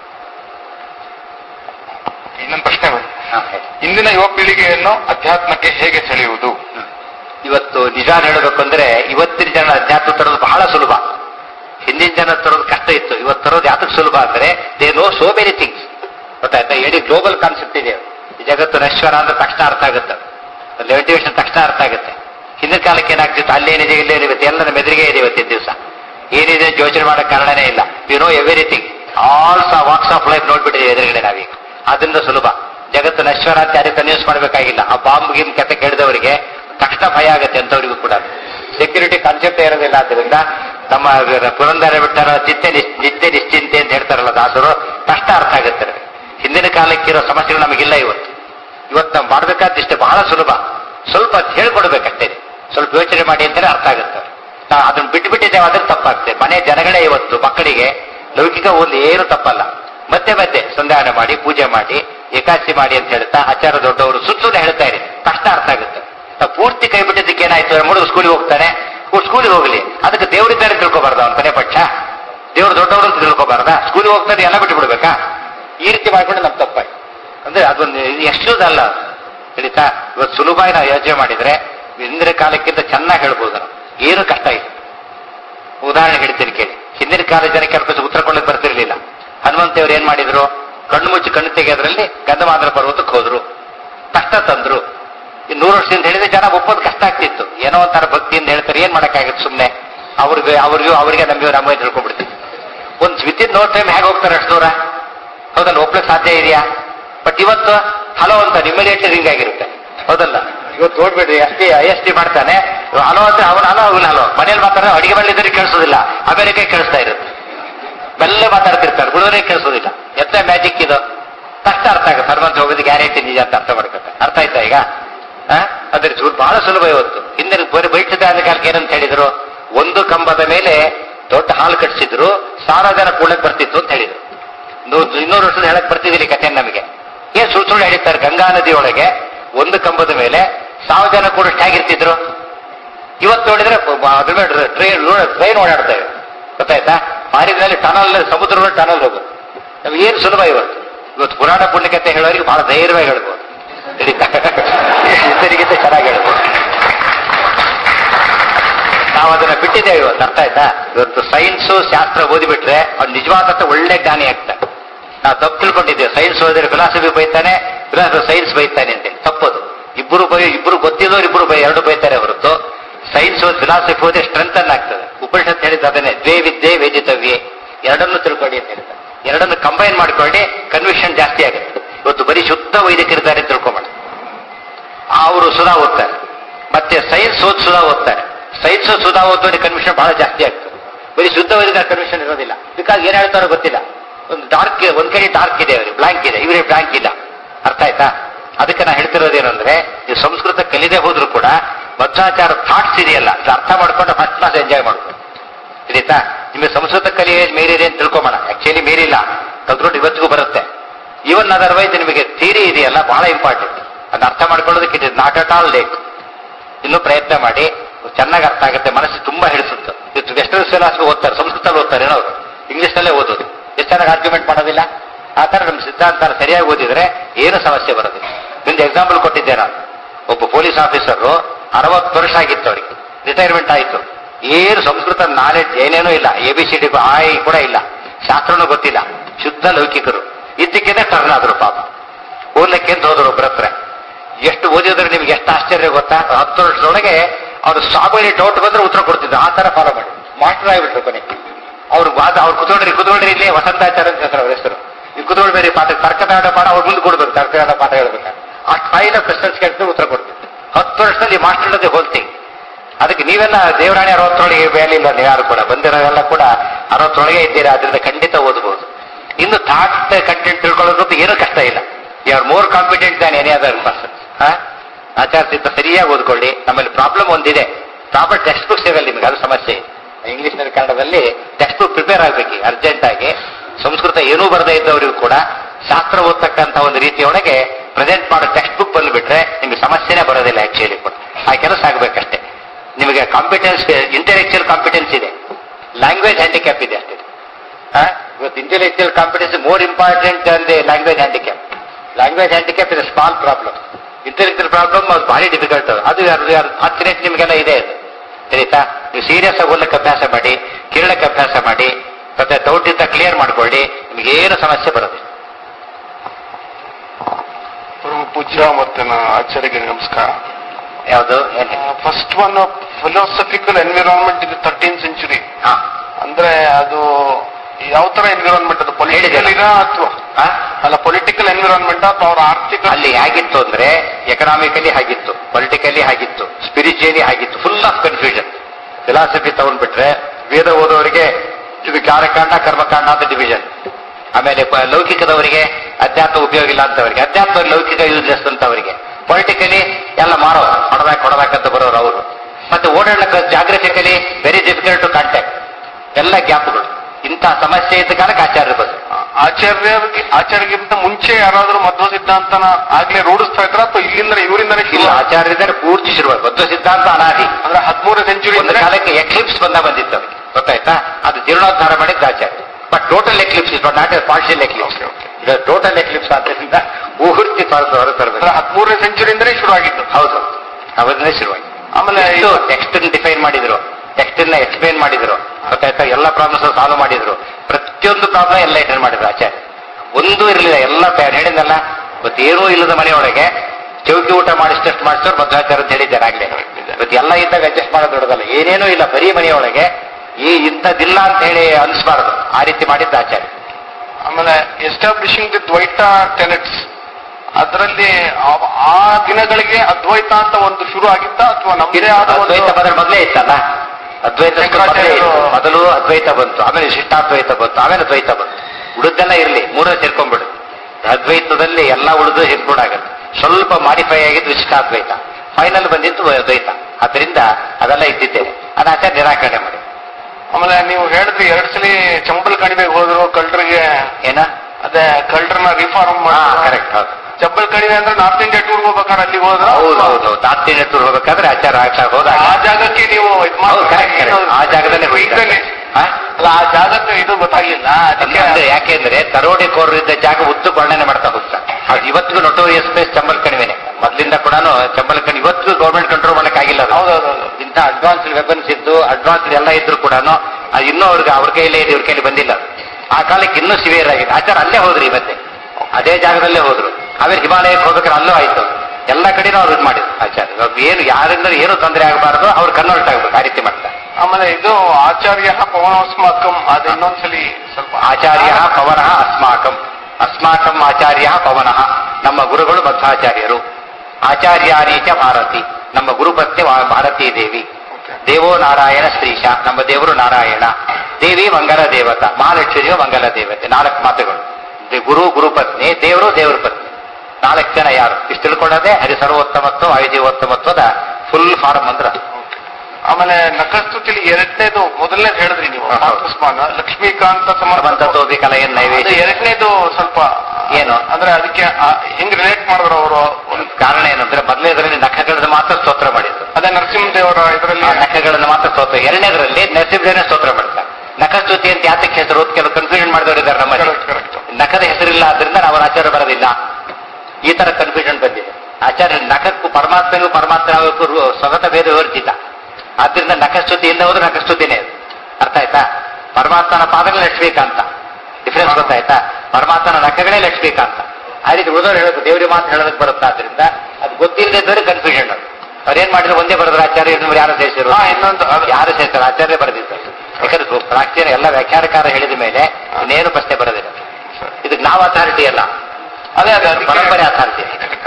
ಇನ್ನೊಂದು ಪ್ರಶ್ನೆ ಬಂತು. ಇಂದಿನ ಯುವ ಪೀಳಿಗೆಯನ್ನು ಅಧ್ಯಾತ್ಮಕ್ಕೆ ಹೇಗೆ ಸೆಳೆಯುವುದು? ಇವತ್ತು ನಿಜ ಹೇಳಬೇಕು ಅಂದ್ರೆ ಇವತ್ತಿನ ಜನ ಅಧ್ಯಾತ್ಮ ತರೋದು ಬಹಳ ಸುಲಭ. ಹಿಂದಿನ ಜನ ತರೋದು ಕಷ್ಟ ಇತ್ತು. ಇವತ್ತು ತರೋದು ಯಾತಕ್ಕೆ ಸುಲಭ ಅಂದ್ರೆ they know so many things, ಗೊತ್ತಾಯ್ತಾ. ಇಡೀ ಗ್ಲೋಬಲ್ ಕಾನ್ಸೆಪ್ಟ್ ಇದೆ. ಈ ಜಗತ್ತು ನಶ್ವರ ಅಂದ್ರೆ ತಕ್ಷಣ ಅರ್ಥ ಆಗುತ್ತೆ, ಲೆವಿಟೇಷನ್ ತಕ್ಷಣ ಅರ್ಥ ಆಗುತ್ತೆ. ಹಿಂದಿನ ಕಾಲಕ್ಕೆ ಏನಾಗ್ತಿತ್ತು, ಅಲ್ಲೇನಿದೆ ಇಲ್ಲೇನಿರುತ್ತೆ ಎಲ್ಲ ನಮ್ಮ ಎದುರಿಗೆ ಇದೆ. ಇವತ್ತಿನ ದಿವಸ ಏನಿದೆ ಯೋಚನೆ ಮಾಡೋ ಕಾರಣನೇ ಇಲ್ಲ. We know everything, all walks of life ನೋಡ್ಬಿಟ್ಟಿದೆ ಎದುರುಗಡೆ ನಾವೀಗ. ಅದರಿಂದ ಸುಲಭ. ಜಗತ್ತು ನಶ್ವರ ಅಂತ ಯಾರಿಗೆ ಕನ್ವಿನ್ಸ್ ಮಾಡಬೇಕಾಗಿಲ್ಲ. ಆ ಬಾಂಬ್ ಗಿಮ್ ಕತೆ ಕೇಳಿದವರಿಗೆ ತಕ್ಷಣ ಭಯ ಆಗುತ್ತೆ ಅಂತವರಿಗೂ ಕೂಡ. ಸೆಕ್ಯೂರಿಟಿ ಕಾನ್ಸೆಪ್ಟ್ ಇರೋದಿಲ್ಲ. ಆದ್ದರಿಂದ ನಮ್ಮ ಪುರಂದರ ಬಿಟ್ಟರ ನಿತ್ಯ ನಿಶ್ಚಿಂತೆ ಅಂತ ಹೇಳ್ತಾರಲ್ಲ ದಾಸರು, ತಕ್ಷಣ ಅರ್ಥ ಆಗುತ್ತೆ. ಹಿಂದಿನ ಕಾಲಕ್ಕಿರೋ ಸಮಸ್ಯೆಗಳು ನಮಗಿಲ್ಲ ಇವತ್ತು. ನಾವು ಮಾಡಬೇಕಾದಿಷ್ಟೇ ಬಹಳ ಸುಲಭ. ಸ್ವಲ್ಪ ಹೇಳ್ಕೊಡ್ಬೇಕಷ್ಟೇ, ಸ್ವಲ್ಪ ಯೋಚನೆ ಮಾಡಿ ಅಂತಾನೆ ಅರ್ಥ ಆಗುತ್ತೆ. ನಾವು ಅದನ್ನ ಬಿಟ್ಟಿದ್ದೇವೆ ಆದ್ರೆ ತಪ್ಪಾಗ್ತದೆ. ಮನೆ ಜನಗಳೇ ಇವತ್ತು ಮಕ್ಕಳಿಗೆ ಲೌಕಿಕ ಒಂದು ಏನು ತಪ್ಪಲ್ಲ. ಮತ್ತೆ ಮತ್ತೆ ಸಂಧಾನ ಮಾಡಿ ಪೂಜೆ ಮಾಡಿ ಏಕಾದಶಿ ಮಾಡಿ ಅಂತ ಹೇಳ್ತಾ ಆಚಾರ ದೊಡ್ಡವರು ಸುತ್ತಲೂ ಹೇಳ್ತಾ ಇರಿ, ತಕ್ಷಣ ಅರ್ಥ ಆಗುತ್ತೆ. ನಾವು ಪೂರ್ತಿ ಕೈ ಬಿಟ್ಟಿದ್ದಕ್ಕೆ ಏನಾಯ್ತು, ಹುಡುಗ ಸ್ಕೂಲಿಗೆ ಹೋಗ್ತಾನೆ, ಸ್ಕೂಲಿಗೆ ಹೋಗ್ಲಿ, ಅದಕ್ಕೆ ದೇವರಿದ್ದಾರೆ ತಿಳ್ಕೊಬಾರ್ದ ಅವನ ಕೊನೆ ಪಕ್ಷ. ದೇವ್ರು ದೊಡ್ಡವರು ಅಂತ ತಿಳ್ಕೊಬಾರ್ದ, ಸ್ಕೂಲಿಗೆ ಹೋಗ್ತಾರೆ ಎಲ್ಲ ಬಿಟ್ಟು ಬಿಡ್ಬೇಕಾ? ಈ ರೀತಿ ಮಾಡ್ಕೊಂಡು ನಮ್ ತಪ್ಪಾಯ್ತು. ಅಂದ್ರೆ ಅದೊಂದು ಎಷ್ಟುದಲ್ಲ ತಿಳಿತಾ. ಇವತ್ತು ಸುಲಭವಾಗಿ ನಾವು ಯೋಚನೆ ಮಾಡಿದ್ರೆ ಹಿಂದಿನ ಕಾಲಕ್ಕಿಂತ ಚೆನ್ನಾಗಿ ಹೇಳ್ಬೋದು ನಾವು. ಏನು ಕಷ್ಟ ಇಲ್ಲ. ಉದಾಹರಣೆ ಹೇಳ್ತೀನಿ ಕೇಳಿ. ಹಿಂದಿನ ಕಾಲ ಜನಕ್ಕೆ ಉತ್ತರ ಕೊಡಕ್ಕೆ ಬರ್ತಿರ್ಲಿಲ್ಲ. ಹನುಮಂತೇವ್ರು ಏನ್ ಮಾಡಿದ್ರು, ಕಣ್ಣು ಮುಚ್ಚಿ ಕಣ್ಣು ತೆಗೆಯೋದ್ರಲ್ಲಿ ಗಂಧಮಾದನ ಪರ್ವತಕ್ಕೆ ಹೋದ್ರು, ಕಷ್ಟ ತಂದ್ರು. 100 ವರ್ಷದಿಂದ ಹೇಳಿದ್ರೆ ಜನ ಒಪ್ಪೋದು ಕಷ್ಟ ಆಗ್ತಿತ್ತು. ಏನೋ ಒಂಥರ ಭಕ್ತಿಯಿಂದ ಹೇಳ್ತಾರೆ, ಏನ್ ಮಾಡಕ್ಕಾಗತ್ತೆ ಸುಮ್ಮನೆ. ಅವರಿಗೆ ನಮಗೆ ತಿಳ್ಕೊಂಡ್ಬಿಡ್ತೀವಿ. ಒಂದು ವಿತಿನ್ ನೋ ಟೈಮ್ ಹೇಗೆ ಹೋಗ್ತಾರೆ ಅಷ್ಟು ದೂರ, ಹೌದಲ್ಲ, ಒಪ್ಲಕ್ಕೆ ಸಾಧ್ಯ ಇದೆಯಾ? ಬಟ್ ಇವತ್ತು ಹಲೋ ಅಂತ ಇಮಿಡಿಯೇಟ್ಲಿ ರಿಂಗ್ ಆಗಿರುತ್ತೆ, ಹೌದಲ್ಲ. ಇವತ್ತು ನೋಡ್ಬಿಡ್ರಿ, ಐಎಸ್ ಟಿ ಮಾಡ್ತಾನೆ, ಹಲೋ ಅಂದ್ರೆ ಅವನು ಹಲೋ ಅವನು ಹಲೋ. ಮನೇಲಿ ಮಾತಾಡ ಅಡಿಗೆ ಮನೆಯಲ್ಲಿ ಕೇಳಿಸೋದಿಲ್ಲ, ಅಮೆರಿಕ ಕೇಳಿಸ್ತಾ ಇರುತ್ತೆ. ಬೆಲ್ಲ ಮಾತಾಡ್ತಿರ್ತಾರೆ, ಗುಳುವರಿಗೆ ಕೇಳಿಸೋದಿಲ್ಲ. ಎತ್ತ ಮ್ಯಾಜಿಕ್ ಇದು, ಕಷ್ಟ ಅರ್ಥ ಆಗುತ್ತೆ. ಹನುಮಂತ ಹೋಗೋದು ಗ್ಯಾರಂಟಿ ನಿಜ ಅಂತ ಅರ್ಥ ಮಾಡ್ಕೊತಾರೆ. ಅರ್ಥ ಆಯ್ತಾ ಈಗ? ಅದ್ರ ಬಹಳ ಸುಲಭ. ಇವತ್ತು ಹಿಂದಿನ ಬೈಠದ ಕಾಲಕ್ಕೆ ಏನಂತ ಹೇಳಿದ್ರು, ಒಂದು ಕಂಬದ ಮೇಲೆ ದೊಡ್ಡ ಹಾಲು ಕಟ್ಸಿದ್ರು, 1000 ಜನ ಕೂಡಕ್ ಬರ್ತಿತ್ತು ಅಂತ ಹೇಳಿದ್ರು. 200 ವರ್ಷದ ಹೇಳಕ್ ಬರ್ತಿದ್ರಿ ಕಥೆ ನಮಗೆ. ಏನ್ ಸುಳ್ಳು ಹೇಳಿರ್ತಾರೆ. ಗಂಗಾ ನದಿಯೊಳಗೆ ಒಂದು ಕಂಬದ ಮೇಲೆ 1000 ಜನ ಕೂಡ ಹೇಗಿರ್ತಿದ್ರು. ಇವತ್ತು ನೋಡಿದ್ರೆ ಅದ್ರ ಮೇಲೆ ಟ್ರೈನ್ ಓಡಾಡ್ತೇವೆ, ಗೊತ್ತಾಯ್ತಾ. ಮಾರಿನಲ್ಲಿ ಟನಲ್, ಸಮುದ್ರದ ಟನಲ್ ಹೋಗುತ್ತೆ. ನಮ್ಗೆ ಏನ್ ಸುಲಭ ಇವತ್ತು ಪುರಾಣ ಪುಣ್ಯಕತೆ ಹೇಳೋರಿಗೆ ಬಹಳ ಧೈರ್ಯವಾಗಿ ಹೇಳ್ಬೋದು, ಇದ್ದರಿಗಿಂತ ಚೆನ್ನಾಗಿ ಹೇಳ್ಬೋದು. ನಾವು ಅದನ್ನ ಬಿಟ್ಟಿದ್ದೇವೆ ಇವತ್ತು, ಅರ್ಥ ಆಯ್ತಾ. ಇವತ್ತು ಸೈನ್ಸು ಶಾಸ್ತ್ರ ಓದಿಬಿಟ್ರೆ ಅವ್ನು ನಿಜವಾದಂತ ಒಳ್ಳೆ ಜ್ಞಾನಿ ಆಗ್ತಾನೆ. ನಾವು ತಪ್ಪು ತಿಳ್ಕೊಂಡಿದ್ದೇವೆ. ಸೈನ್ಸ್ ಓದಿದ್ರೆ ಫಿಲಾಸಫಿ ಬೈತಾನೆ, ಫಿಲಾಸಫಿ ಸೈನ್ಸ್ ಬೈತಾನೆ ಅಂತ. ತಪ್ಪದು. ಇಬ್ಬರು ಗೊತ್ತಿದ್ದವ್ರು ಇಬ್ಬರು ಎರಡು ಬೈತಾರೆ ಹೊರತು, ಸೈನ್ಸ್ ಓದಿ ಫಿಲಾಸಫಿ ಓದಿ ಸ್ಟ್ರೆಂತ್ ಅನ್ನ ಆಗ್ತದೆ. ಉಪನಿಷತ್ ಹೇಳಿದ ಅದನ್ನೇ, ದ್ವೇ ವಿದ್ಯೆ ವೇದಿತವ್ಯೆ, ಎರಡನ್ನೂ ತಿಳ್ಕೊಳ್ಳಿ ಅಂತ ಹೇಳ್ತಾರೆ. ಎರಡನ್ನು ಕಂಬೈನ್ ಮಾಡ್ಕೊಳ್ಳಿ, ಕನ್ವಿಕ್ಷನ್ ಜಾಸ್ತಿ ಆಗುತ್ತೆ. ಇವತ್ತು ಬರೀ ಶುದ್ಧ ವೈದಿಕರಿದ್ದಾರೆ ಅಂತ ತಿಳ್ಕೊಂಬೇಡ. ಅವರು ಸುಧಾ ಓದ್ತಾರೆ, ಮತ್ತೆ ಸೈನ್ಸ್ ಸುಧಾ ಓದ್ತಾರೆ. ಸೈನ್ಸ್ ಸುಧಾ ಓದೋರಿಗೆ ಕನ್ವಿಷನ್ ಬಹಳ ಜಾಸ್ತಿ ಆಗ್ತದೆ. ಬರೀ ಶುದ್ಧ ವೈದಿಕರ ಕನ್ವಿಷನ್ ಇರೋದಿಲ್ಲ. ಬಿಕಾಸ್ ಏನ್ ಹೇಳ್ತಾರೋ ಗೊತ್ತಿಲ್ಲ. ಒಂದು ಡಾರ್ಕ್, ಒಂದ್ ಕಡೆ ಡಾರ್ಕ್ ಇದೆ, ಅವ್ರಿಗೆ ಬ್ಲಾಂಕ್ ಇದೆ, ಇವರಿಗೆ ಬ್ಲಾಂಕ್ ಇಲ್ಲ. ಅರ್ಥ ಆಯ್ತಾ? ಅದಕ್ಕೆ ನಾ ಹೇಳ್ತಿರೋದೇನಂದ್ರೆ, ನೀವು ಸಂಸ್ಕೃತ ಕಲಿದೇ ಹೋದ್ರು ಕೂಡ ಮಧ್ವಾಚಾರ ಥಾಟ್ಸ್ ಇದೆಯಲ್ಲ, ಅದು ಅರ್ಥ ಮಾಡ್ಕೊಂಡು ಫಸ್ಟ್ ಕ್ಲಾಸ್ ಎಂಜಾಯ್ ಮಾಡ್ಕೊಂಡು ತಿಳಿತಾ. ನಿಮಗೆ ಸಂಸ್ಕೃತ ಕಲಿಯೇ ಮೇರಿದೆ ಅಂತ ತಿಳ್ಕೊಂಬೋಣ. ಆಕ್ಚುಲಿ ಮೇರಿಲ್ಲ, ಕಲ್ತ್ಕೊಂಡು ಇವತ್ತಿಗೂ ಬರುತ್ತೆ. ಇವನ್ ಅದರ್ವೈಸ್ ನಿಮಗೆ ಥಿಯರಿ ಇದೆಯಲ್ಲ ಬಹಳ ಇಂಪಾರ್ಟೆಂಟ್. ಅದನ್ನ ಅರ್ಥ ಮಾಡ್ಕೊಳ್ಳೋದಕ್ಕೆ it is not at all late. ಇನ್ನೂ ಪ್ರಯತ್ನ ಮಾಡಿ, ಚೆನ್ನಾಗಿ ಅರ್ಥ ಆಗುತ್ತೆ, ಮನಸ್ಸು ತುಂಬಾ ಹಿಡಿಸುತ್ತೆ. ಇವತ್ತು ವೆಸ್ಟರ್ನ್ ಫಿಲಾಸಫಿ ಓದ್ತಾರೆ, ಸಂಸ್ಕೃತದಲ್ಲಿ ಓದ್ತಾರೆ ಏನೋ, ಇಂಗ್ಲಿಷ್ನಲ್ಲೇ ಓದೋದು. ಎಷ್ಟು ಚೆನ್ನಾಗಿ ಆರ್ಗ್ಯುಮೆಂಟ್ ಮಾಡೋದಿಲ್ಲ. ಆ ತರ ನಮ್ಮ ಸಿದ್ಧಾಂತ ಸರಿಯಾಗಿ ಓದಿದ್ರೆ ಏನು ಸಮಸ್ಯೆ ಬರೋದಿಲ್ಲ. ಒಂದು ಎಕ್ಸಾಂಪಲ್ ಕೊಟ್ಟಿದ್ದೆ ನಾನು. ಒಬ್ಬ ಪೊಲೀಸ್ ಆಫೀಸರು 60 ವರ್ಷ ಆಗಿತ್ತು, ಅವರಿಗೆ ರಿಟೈರ್ಮೆಂಟ್ ಆಯಿತು. ಏನು ಸಂಸ್ಕೃತ ನಾಲೆಡ್ಜ್ ಏನೇನೂ ಇಲ್ಲ, ABCD ಕೂಡ ಇಲ್ಲ, ಶಾಸ್ತ್ರನೂ ಗೊತ್ತಿಲ್ಲ, ಶುದ್ಧ ಲೌಕಿಕರು. ಇದ್ದಕ್ಕಿಂತ ಟರ್ನ್ ಆದ್ರು ಪಾಪ. ಓದ್ಲಿಕ್ಕೆ ಅಂತ ಹೋದ್ರು ಒಬ್ಬರ ಹತ್ರ. ಎಷ್ಟು ಓದಿದ್ರೆ ನಿಮ್ಗೆ ಎಷ್ಟು ಆಶ್ಚರ್ಯ ಗೊತ್ತಾ? 10 ವರ್ಷದೊಳಗೆ ಅವ್ರು ಸಾಬಳಿ ಡೌಟ್ ಬಂದ್ರೆ ಉತ್ತರ ಕೊಡ್ತಿದ್ರು. ಆ ತರ ಫಾಲೋ ಮಾಡಿ ಮಾಸ್ಟರ್ ಆಗಿಬಿಟ್ರು ಕೊನೆಗೆ. ಅವ್ರು ಕುತ್ಕೊಳ್ರಿ ಇಲ್ಲಿ ವಸಂತಾಚಾರ್ಯ ಅಂತ ಹೇಳ್ತಾರೆ ಅವ್ರ ಹೆಸರು. ನೀವು ಕುತ್ಕೊಳ್ಬೇರಿ ಪಾಠ, ತರ್ಕತಾಡ ಪಾಠ ಅವ್ರು ಮುಂದೆ ಕೊಡ್ಬೇಕು, ತರ್ಕತಾಡ ಪಾಠ ಹೇಳ್ಬೇಕು. ಅಷ್ಟು ಫೈಲ್ ಕ್ವಶನ್ಸ್ ಕೇಳ್ತಾರೆ, ಉತ್ತರ ಕೊಡ್ತಿದ್ರು. 10 ವರ್ಷದಲ್ಲಿ ಮಾಸ್ಟರ್ ಇಲ್ಲದೆ ಹೋಲ್ತೀವಿ. ಅದಕ್ಕೆ ನೀವೆಲ್ಲ ದೇವರಾಣಿ 60ರೊಳಗೆ ಬೇಲೆ ಇಲ್ಲ, ಯಾರು ಕೂಡ ಬಂದಿರೋರೆಲ್ಲ ಕೂಡ 60ರೊಳಗೆ ಇದ್ದೀರಾ. ಅದರಿಂದ ಖಂಡಿತ ಓದಬಹುದು. ಇನ್ನು ಥಾಟ್ ಕಂಟೆಂಟ್ ತಿಳ್ಕೊಳ್ಳೋದು ಏನೂ ಕಷ್ಟ ಇಲ್ಲ. You are more competent than any other person. ಆಚಾರ್ಯದಿಂದ ಸರಿಯಾಗಿ ಓದ್ಕೊಳ್ಳಿ. ನಮ್ಮಲ್ಲಿ ಪ್ರಾಬ್ಲಮ್ ಒಂದಿದೆ, ಪ್ರಾಪರ್ ಟೆಕ್ಸ್ಟ್ ಬುಕ್ ಸಿಗಲ್ಲ ನಿಮಗೆ, ಅದು ಸಮಸ್ಯೆ. ಇಂಗ್ಲಿಷ್ನಲ್ಲಿ ಕನ್ನಡದಲ್ಲಿ ಟೆಕ್ಸ್ಟ್ ಬುಕ್ ಪ್ರಿಪೇರ್ ಆಗಬೇಕು ಅರ್ಜೆಂಟ್ ಆಗಿ. ಸಂಸ್ಕೃತ ಏನೂ ಬರದೇ ಇದ್ದವರಿಗೂ ಕೂಡ ಶಾಸ್ತ್ರ ಓದ್ತಕ್ಕಂಥ ಒಂದು ರೀತಿಯೊಳಗೆ ಪ್ರೆಸೆಂಟ್ ಮಾಡೋ ಟೆಕ್ಸ್ಟ್ ಬುಕ್ ಬಂದ್ಬಿಟ್ರೆ ನಿಮ್ಗೆ ಸಮಸ್ಯೆನೇ ಬರೋದಿಲ್ಲ. ಆಕ್ಚುಲಿ ಕೂಡ ಆ ಕೆಲಸ ಆಗ್ಬೇಕಷ್ಟೇ. ನಿಮಗೆ ಕಾಂಪಿಟೆನ್ಸ್, ಇಂಟೆಲೆಕ್ಚುಯಲ್ ಕಾಂಪಿಟೆನ್ಸ್ ಇದೆ, ಲ್ಯಾಂಗ್ವೇಜ್ ಹ್ಯಾಂಡಿಕ್ಯಾಪ್ ಇದೆ ಅಷ್ಟೇ. ಇವತ್ತು intellectual competence more important than the language handicap. Language handicap is small problem. Intellectual problem ಅದು ಭಾರಿ ಡಿಫಿಕಲ್ಟ್. ಅದು ಫಾರ್ಚುನೇಟ್ ನಿಮಗೆಲ್ಲ ಇದೆ. ಸರಿತಾ? ನೀವು ಸೀರಿಯಸ್ ಆಗಿ ಓದಲಿಕ್ಕೆ ಅಭ್ಯಾಸ ಮಾಡಿ, ಕೇಳಕ್ಕೆ ಅಭ್ಯಾಸ ಮಾಡಿ, ಮತ್ತೆ ಡೌಟ್ ಇಂದ ಕ್ಲಿಯರ್ ಮಾಡ್ಕೊಳ್ಳಿ, ನಿಮಗೇನು ಸಮಸ್ಯೆ ಬರೋದಿಲ್ಲ. ಪೂಜ್ಯ ಮತ್ತೆ ಆಚಾರ್ಯಗೆ ನಮಸ್ಕಾರ. ಯಾವುದು? ಫಸ್ಟ್ ಒನ್ ಫಿಲಾಸಫಿಕಲ್ ಎನ್ವಿರಾನ್ಮೆಂಟ್ ಇದು 13th century. ಅಂದ್ರೆ ಅದು ಯಾವ ತರ ಎನ್ವಿರಾನ್ಮೆಂಟ್? ಅದು ಪೊಲಿಟಿಕಲ್ ಅಥವಾ ಅಲ್ಲ, ಪೊಲಿಟಿಕಲ್ ಎನ್ವಿರಾನ್ಮೆಂಟ್ ಅಥವಾ ಅವ್ರ ಆರ್ಥಿಕ? ಅಲ್ಲಿ ಹೇಗಿತ್ತು ಅಂದ್ರೆ ಎಕನಾಮಿಕಲಿ ಹಾಗಿತ್ತು, ಪೊಲಿಟಿಕಲಿ ಹಾಗಿತ್ತು, ಸ್ಪಿರಿಚುಯಲಿ ಹಾಗಿತ್ತು. Full of confusion. ಫಿಲಾಸಫಿ ತಗೊಂಡ್ಬಿಟ್ರೆ ವೇದ ಓದೋರಿಗೆ ಇದು ಜ್ಞಾನಕಾಂಡ ಕರ್ಮಕಾಂಡ ಅಂತ ಡಿವಿಷನ್. ಆಮೇಲೆ ಲೌಕಿಕದವರಿಗೆ ಅಧ್ಯಾತ್ಮ ಉಪಯೋಗ ಇಲ್ಲ ಅಂತವರಿಗೆ, ಅಧ್ಯಾತ್ಮ ಲೌಕಿಕ ಯೂಸ್ಲೆಸ್ ಅಂತವರಿಗೆ. ಪೊಲಿಟಿಕಲಿ ಎಲ್ಲ ಮಾರೋ ಹೊಡದಾಕಂತ ಬರೋರು ಅವರು. ಮತ್ತೆ ಓಡಾಡಕ್ಕೆ geographically very difficult to contact, ಎಲ್ಲ ಗ್ಯಾಪ್ಗಳು. ಇಂಥ ಸಮಸ್ಯೆ ಇದ್ದ ಕಾಲಕ್ಕೆ ಆಚಾರ್ಯರು ಬಂದರು. ಆಚಾರ್ಯಗಿಂತ ಮುಂಚೆ ಯಾರಾದ್ರೂ ಮಧ್ವ ಸಿದ್ಧಾಂತನ ಆಗ್ಲೇ ರೂಢಿಸ್ತಾ ಇದ್ರ ಅಥವಾ ಇವರಿಂದನೇ? ಇಲ್ಲ, ಆಚಾರ್ಯರಿದ್ದಾರೆ ಪೂರ್ತಿ ಶುರುವಾಗಿ. ಮಧ್ವ ಸಿದ್ಧಾಂತ ಅನಾದಿ ಅಂದ್ರೆ 13th century. ಒಂದು ಕಾಲಕ್ಕೆ ಎಕ್ಲಿಪ್ಸ್ ಬಂದಿತ್ತು ಅವ್ರಿಗೆ, ಗೊತ್ತಾಯ್ತಾ? ಅದು ಜೀರ್ಣೋದ್ಧಾರ ಮಾಡಿದ್ದು Acharya. But total eclipse is not a partial eclipse. ಇದು ಟೋಟಲ್ ಎಕ್ಲಿಪ್ಸ್ ಆದ್ದರಿಂದ ಪೂರ್ತಿ ಹೊರತರಬೇಕು. 13ನೇ ಸೆಂಚುರಿಯಿಂದಲೇ ಶುರು ಆಗಿತ್ತು. ಹೌದು, ಅವರಿಂದಲೇ ಶುರುವಾಗಿ. ಆಮೇಲೆ ಟೆಕ್ಸ್ಟ್ ಡಿಫೈನ್ ಮಾಡಿದ್ರು, ಟೆಕ್ಸ್ಟ್ ಎಕ್ಸ್ಪ್ಲೇನ್ ಮಾಡಿದ್ರು, ಗೊತ್ತಾಯ್ತಾ? ಎಲ್ಲ ಪ್ರಾಬ್ಲಮ್ಸ್ ಸಾಲ್ವ್ ಮಾಡಿದ್ರು. ಪ್ರತಿಯೊಂದು ಪ್ರಾಬ್ಲಮ್ ಎಲ್ಲ ಅಟೆಂಡ್ ಮಾಡಿದ್ರು ಆಚಾರ್ಯ. ಒಂದೂ ಇರಲಿಲ್ಲ, ಎಲ್ಲ ಹೇಳಿದ್ನಲ್ಲ. ಇವತ್ತೇನೂ ಇಲ್ಲದ ಮನೆಯೊಳಗೆ ಚೌಕಿ ಊಟ ಮಾಡಿಸ್ತಷ್ಟು ಮಾಡಿಸೋರು ಮಧ್ವಾಚಾರ್ಯ ಅಂತ ಹೇಳಿದ್ದಾರೆ ಆಗ್ಲೇ. ಇವತ್ತು ಎಲ್ಲ ಇದ್ದಾಗ ಅಡ್ಜಸ್ಟ್ ಮಾಡೋದು ದೊಡ್ಡದಲ್ಲ. ಏನೇನೂ ಇಲ್ಲ, ಬರೀ ಮನೆಯೊಳಗೆ ಇಂಥದ್ದಿಲ್ಲ ಅಂತ ಹೇಳಿ ಅನಿಸ್ಬಾರದು, ಆ ರೀತಿ ಮಾಡಿದ್ದ ಆಚಾರ್ಯ. ಆಮೇಲೆ ಎಸ್ಟಾಬ್ಲಿಷಿಂಗ್ ದಿ ದ್ವೈತ ಟೆನೆಟ್ಸ್, ಅದರಲ್ಲಿ ಆ ದಿನಗಳಿಗೆ ಅದ್ವೈತ ಅಂತ ಒಂದು ಶುರು ಆಗಿತ್ತ ಅಥವಾ ನಮ್ಮದೇ ಆದ ಅದ್ವೈತ ಬಂದ್ರೆ ಮೊದಲೇ ಇತ್ತಲ್ಲ? ಅದ್ವೈತ ಮೊದಲು ಅದ್ವೈತ ಬಂತು, ಆಮೇಲೆ ಶಿಷ್ಟಾದ್ವೈತ ಬಂತು, ಆಮೇಲೆ ದ್ವೈತ ಬಂತು. ಉಳಿದೆಲ್ಲ ಇರಲಿ, ಮೂರೇ ಸೇರ್ಕೊಂಡ್ಬಿಡು. ಅದ್ವೈತದಲ್ಲಿ ಎಲ್ಲ ಉಳಿದು ಸೇರ್ಕೊಂಡಾಗತ್ತೆ. ಸ್ವಲ್ಪ ಮಾಡಿಫೈ ಆಗಿದ್ದು ವಿಶಿಷ್ಟಾದ್ವೈತ, ಫೈನಲ್ ಬಂದಿತ್ತು ಅದ್ವೈತ. ಅದರಿಂದ ಅದೆಲ್ಲ ಇದ್ದಿದ್ದೇನೆ, ಅದು ಆಚಾರ್ಯ ನಿರಾಕರಣೆ ಮಾಡಿ. ಆಮೇಲೆ ನೀವು ಹೇಳಿದ್ರಿ 2 ಸಲ ಚಂಬಲ್ ಕಣಿವೆಗೆ ಹೋದ್ರು ಕಳ್ಳರಿಗೆ. ಏನ? ಅದೇ ಕಳ್ಳರನ್ನ ರಿಫಾರ್ಮ್ ಮಾಡಿ. ಕರೆಕ್ಟ್, ಹೌದು. ಚಂಬಲ್ ಕಣಿವೆ ಅಂದ್ರೆ ನಾರ್ತ್ ಇಂಡಿಯಾ ಟೂರ್ ಹೋಗ್ಬೇಕಾದ್ರೆ ಅಲ್ಲಿಗೆ ಹೋದ್ರ? ಹೌದು, ನಾರ್ತ್ ಇಂಡಿಯಾ ಟೂರ್ ಹೋಗ್ಬೇಕಾದ್ರೆ ಆಚಾರ ಹೋದಾಗ ಆ ಜಾಗಕ್ಕೆ ನೀವು ಆ ಜಾಗದಲ್ಲೇ ಹೋಗಿದ್ದಲ್ಲಿ ಅಲ್ಲ, ಆ ಜಾಗಕ್ಕೆ ಇದು ಗೊತ್ತಾಗಿಲ್ಲ. ಅದಕ್ಕೆ ಯಾಕೆಂದ್ರೆ ದರೋಡೆಕೋರರು ಇದ್ದ ಜಾಗ ಉದ್ದು ವರ್ಣನೆ ಮಾಡ್ತಾ ಹೋಗ್ತಾರೆ. ಅದು ಇವತ್ತಿಗೂ ನೊಟೋರಿಯಸ್ ಪ್ಲೇಸ್ ಚಂಬಲ್ ಕಣಿವೆನೆ. ಮೊದಲಿಂದ ಕೂಡ ಚಂಬಲ್ ಕಣಿವೆ ಇವತ್ತಿಗೂ ಗೌರ್ಮೆಂಟ್ ಕಂಟ್ರೋಲ್ ಮಾಡಕ್ ಆಗಿಲ್ಲ. ಹೌದೌದು. ಇಂಥ ಅಡ್ವಾನ್ಸ್ಡ್ ವೆಪನ್ಸ್ ಇದ್ದು, ಅಡ್ವಾನ್ಸ್ಡ್ ಎಲ್ಲ ಇದ್ರು ಕೂಡ ಅದು ಇನ್ನೂ ಅವ್ರ ಕೈಲೇ ಇದೆ, ಇವ್ರ ಕೈಲಿ ಬಂದಿಲ್ಲ. ಆ ಕಾಲಕ್ಕೆ ಇನ್ನೂ ಸಿವಿಯರ್ ಆಗಿದೆ. ಆಚಾರ ಅಲ್ಲೇ ಹೋದ್ರಿ, ಇವತ್ತೆ ಅದೇ ಜಾಗದಲ್ಲೇ ಹೋದ್ರು. ಆಮೇಲೆ ಹಿಮಾಲಯಕ್ಕೆ ಹೋಗ್ಬೇಕಾದ್ರೆ ಅಲ್ಲೂ ಆಯ್ತು. ಎಲ್ಲ ಕಡೆನೂ ಅವ್ರು ಇದು ಮಾಡಿದ್ರು ಆಚಾರ್ಯ. ಏನು ಯಾರಿಂದ ಏನು ತೊಂದರೆ ಆಗಬಾರ್ದು, ಅವ್ರು ಕನ್ವರ್ಟ್ ಆಗ್ಬೇಕು, ಆ ರೀತಿ ಮಾಡ್ತಾರೆ. ಆಮೇಲೆ ಇದು ಆಚಾರ್ಯ ಪವನೋಸ್ಮಾಕಂ ಅದು ಇನ್ನೊಂದ್ಸಲಿ ಸ್ವಲ್ಪ. ಆಚಾರ್ಯ ಪವನಃ ಅಸ್ಮಾಕಂ, ಅಸ್ಮಾಕಂ ಆಚಾರ್ಯ ಪವನಃ, ನಮ್ಮ ಗುರುಗಳು ಮಧ್ವಾಚಾರ್ಯರು. ಆಚಾರ್ಯಾರೀಚ ಭಾರತಿ, ನಮ್ಮ ಗುರುಪತ್ನಿ ಭಾರತೀ ದೇವಿ. ದೇವೋ ನಾರಾಯಣ ಶ್ರೀಶ, ನಮ್ಮ ದೇವರು ನಾರಾಯಣ. ದೇವಿ ಮಂಗಲ ದೇವತಾ, ಮಹಾಲಕ್ಷ್ಮಿಯು ಮಂಗಲ ದೇವತೆ. 4 ಮಾತುಗಳು. ಗುರು ಗುರುಪತ್ನಿ, ದೇವರು ದೇವ್ರ ಪತ್ನಿ. 4 ಜನ ಯಾರು ಇಷ್ಟು ತಿಳ್ಕೊಳ್ಳೋದೇ ಹರಿ ಸರ್ವೋತ್ತಮತ್ವ ವಾಯುದೇವೋತ್ತಮತ್ವದ ಫುಲ್ ಫಾರ್ಮ್ ಮಂತ್ರ. ಆಮೇಲೆ ನಖಸ್ತುತಿಲಿ 2ನೇದು, ಮೊದಲನೇದು ಹೇಳಿದ್ರಿ ನೀವು ಆತ್ಮಸ್ಮಾನ, ಲಕ್ಷ್ಮೀಕಾಂತ ಸಮರ್ಥೋಪಿ ಕಲೆಯನ್ ನೈವೇದ್ಯ. 2ನೇದು ಸ್ವಲ್ಪ ಏನು ಅಂದ್ರೆ ಅದಕ್ಕೆ ಹೆಂಗ್ ರಿಲೇಟ್ ಮಾಡಿದ್ರು ಅವರು? ಒಂದು ಕಾರಣ ಏನಂದ್ರೆ ಮೊದಲನೇದ್ರಲ್ಲಿ ನಖಗಳನ್ನು ಮಾತ್ರ ಸ್ತೋತ್ರ ಮಾಡಿದ್ರು. ಅದೇ ನರಸಿಂಹದೇವರ ಇದರಲ್ಲಿ ನಖಗಳನ್ನು ಮಾತ್ರ ಸ್ತೋತ್ರ. 2ನೇದ್ರಲ್ಲಿ ನರಸಿಂಹದೇವನೇ ಸ್ತೋತ್ರ ಮಾಡ್ತಾರೆ. ನಖಸ್ತುತಿ ಅಂತ ಯಾತಕ್ಕೆ ಹೆಸರು? ಕೆಲವು ಕನ್ಫ್ಯೂಷನ್ ಮಾಡಿದವರಿದ್ದಾರೆ ನಮ್ಮಲ್ಲಿ. ನಖದ ಹೆಸರಿಲ್ಲ ಆದ್ರಿಂದ ನಾವು ಆಚಾರ್ಯ ಬರೋದಿಲ್ಲ, ಈ ತರ ಕನ್ಫ್ಯೂಷನ್ ಬಂದಿದೆ. ಆಚಾರ್ಯ ನಖಕ್ಕೂ ಪರಮಾತ್ಮಗೂ ಪರಮಾತ್ಮಗೂ ಸ್ವಗತ ಭೇದ ವಿವರ್ಜಿತ. ಆದ್ರಿಂದ ನಖಸ್ತುತಿ ಇಲ್ಲ ಹೋದ್ರೆ ನಖಸ್ತುತಿನೇ. ಅರ್ಥ ಆಯ್ತಾ? ಪರಮಾತ್ಮನ ಪಾದಗಳೇ ಲಕ್ಷ್ಮೀಕಾಂತ, ಡಿಫ್ರೆನ್ಸ್ ಗೊತ್ತಾಯ್ತಾ? ಪರಮಾತ್ಮನ ನಖಗಳೇ ಲಕ್ಷ್ಮೀಕಾಂತ. ಆ ರೀತಿ ಉಳಿದವ್ರು ಹೇಳೋದು ದೇವರಿಗೆ ಮಾತ್ರ ಹೇಳೋದಕ್ಕೆ ಬರುತ್ತೆ. ಆದ್ರಿಂದ ಅದು ಗೊತ್ತಿಲ್ಲದಿದ್ದವರಿಗೆ ಕನ್ಫ್ಯೂಷನ್. ಅದು ಅವ್ರೇನ್ ಮಾಡಿದ್ರು ಒಂದೇ ಬರೆದ್ರು ಆಚಾರ್ಯ, ಯಾರು ಸೇರಿಸಿರು? ಇನ್ನೊಂದು ಯಾರು ಸೇರಿಸ್ತಾರೆ? ಆಚಾರ್ಯ ಬರೆದಿದ್ದಾರೆ. ಯಾಕಂದ್ರೆ ಪ್ರಾಚೀನ ಎಲ್ಲ ವ್ಯಾಖ್ಯಾನಕಾರ ಹೇಳಿದ ಮೇಲೆ ಇನ್ನೇನು ಪ್ರಶ್ನೆ ಬರೋದಿಲ್ಲ. ಇದಕ್ಕೆ ನಾವು ಅಥಾರಿಟಿ ಅಲ್ಲ, ಅದೇ ಅದೇ ಪರಂಪರೆ ಅಥಾರಿಟಿ.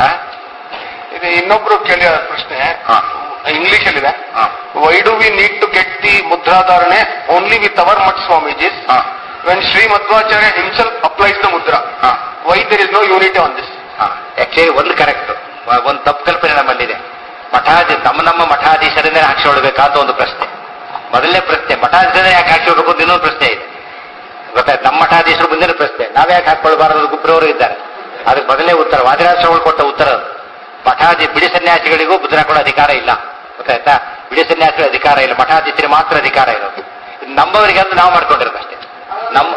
ಇದು ಇನ್ನೊಬ್ರು ಕೇಳಿದ ಪ್ರಶ್ನೆ ಇಂಗ್ಲಿಷ್ ಅಲ್ಲಿದೆ. Why do we need to get the mudradharane only with our math swamijis when Shri Madhvacharya himself applies the mudra? Why there is no unity on this? Actually ಒಂದು ಕರೆಕ್ಟ್, ಒಂದು ತಪ್ಪು ಕಲ್ಪನೆ ನಮ್ಮಲ್ಲಿದೆ. ನಮ್ಮ ಮಠಾಧೀಶರನ್ನೇ ಹಾಕಿಸಿಕೊಳ್ಬೇಕಾದ ಒಂದು ಪ್ರಶ್ನೆ. ಮೊದಲನೇ ಪ್ರಶ್ನೆ, ಮಠಾಧೀಶರೇ ಯಾಕೆ ಹಾಕಿಕೊಳ್ಬೇಕು ಅಂತ ಇನ್ನೊಂದು ಪ್ರಶ್ನೆ ಇದೆ. ಗೊತ್ತಾಯ್ತು? ನಮ್ಮ ಮಠಾಧೀಶರು ಮುಂದಿನ ಪ್ರಶ್ನೆ, ನಾವ್ಯಾಕೆ ಹಾಕೊಳ್ಬಾರದು? ಗುಪ್ರವರು ಇದ್ದಾರೆ. ಅದಕ್ಕೆ ಮೊದಲೇ ಉತ್ತರ ವಾದಿರಾಜಗಳು ಕೊಟ್ಟ ಉತ್ತರ. ಬಿಡಿ ಸನ್ಯಾಸಿಗಳಿಗೂ ಮುದ್ರಾ ಕೊಡೋ ಅಧಿಕಾರ ಇಲ್ಲ. ಗೊತ್ತಾಯ್ತಾ? ಬಿಡಿ ಸನ್ಯಾಸಿಗಳ ಅಧಿಕಾರ ಇಲ್ಲ, ಮಠಾಧೀಶರಿಗೆ ಮಾತ್ರ ಅಧಿಕಾರ ಇರೋದು. ನಮ್ಮವರಿಗೆ ಅಂತ ನಾವು ಮಾಡ್ಕೊಂಡಿರೋದು ಅಷ್ಟೇ. ನಮ್ಮ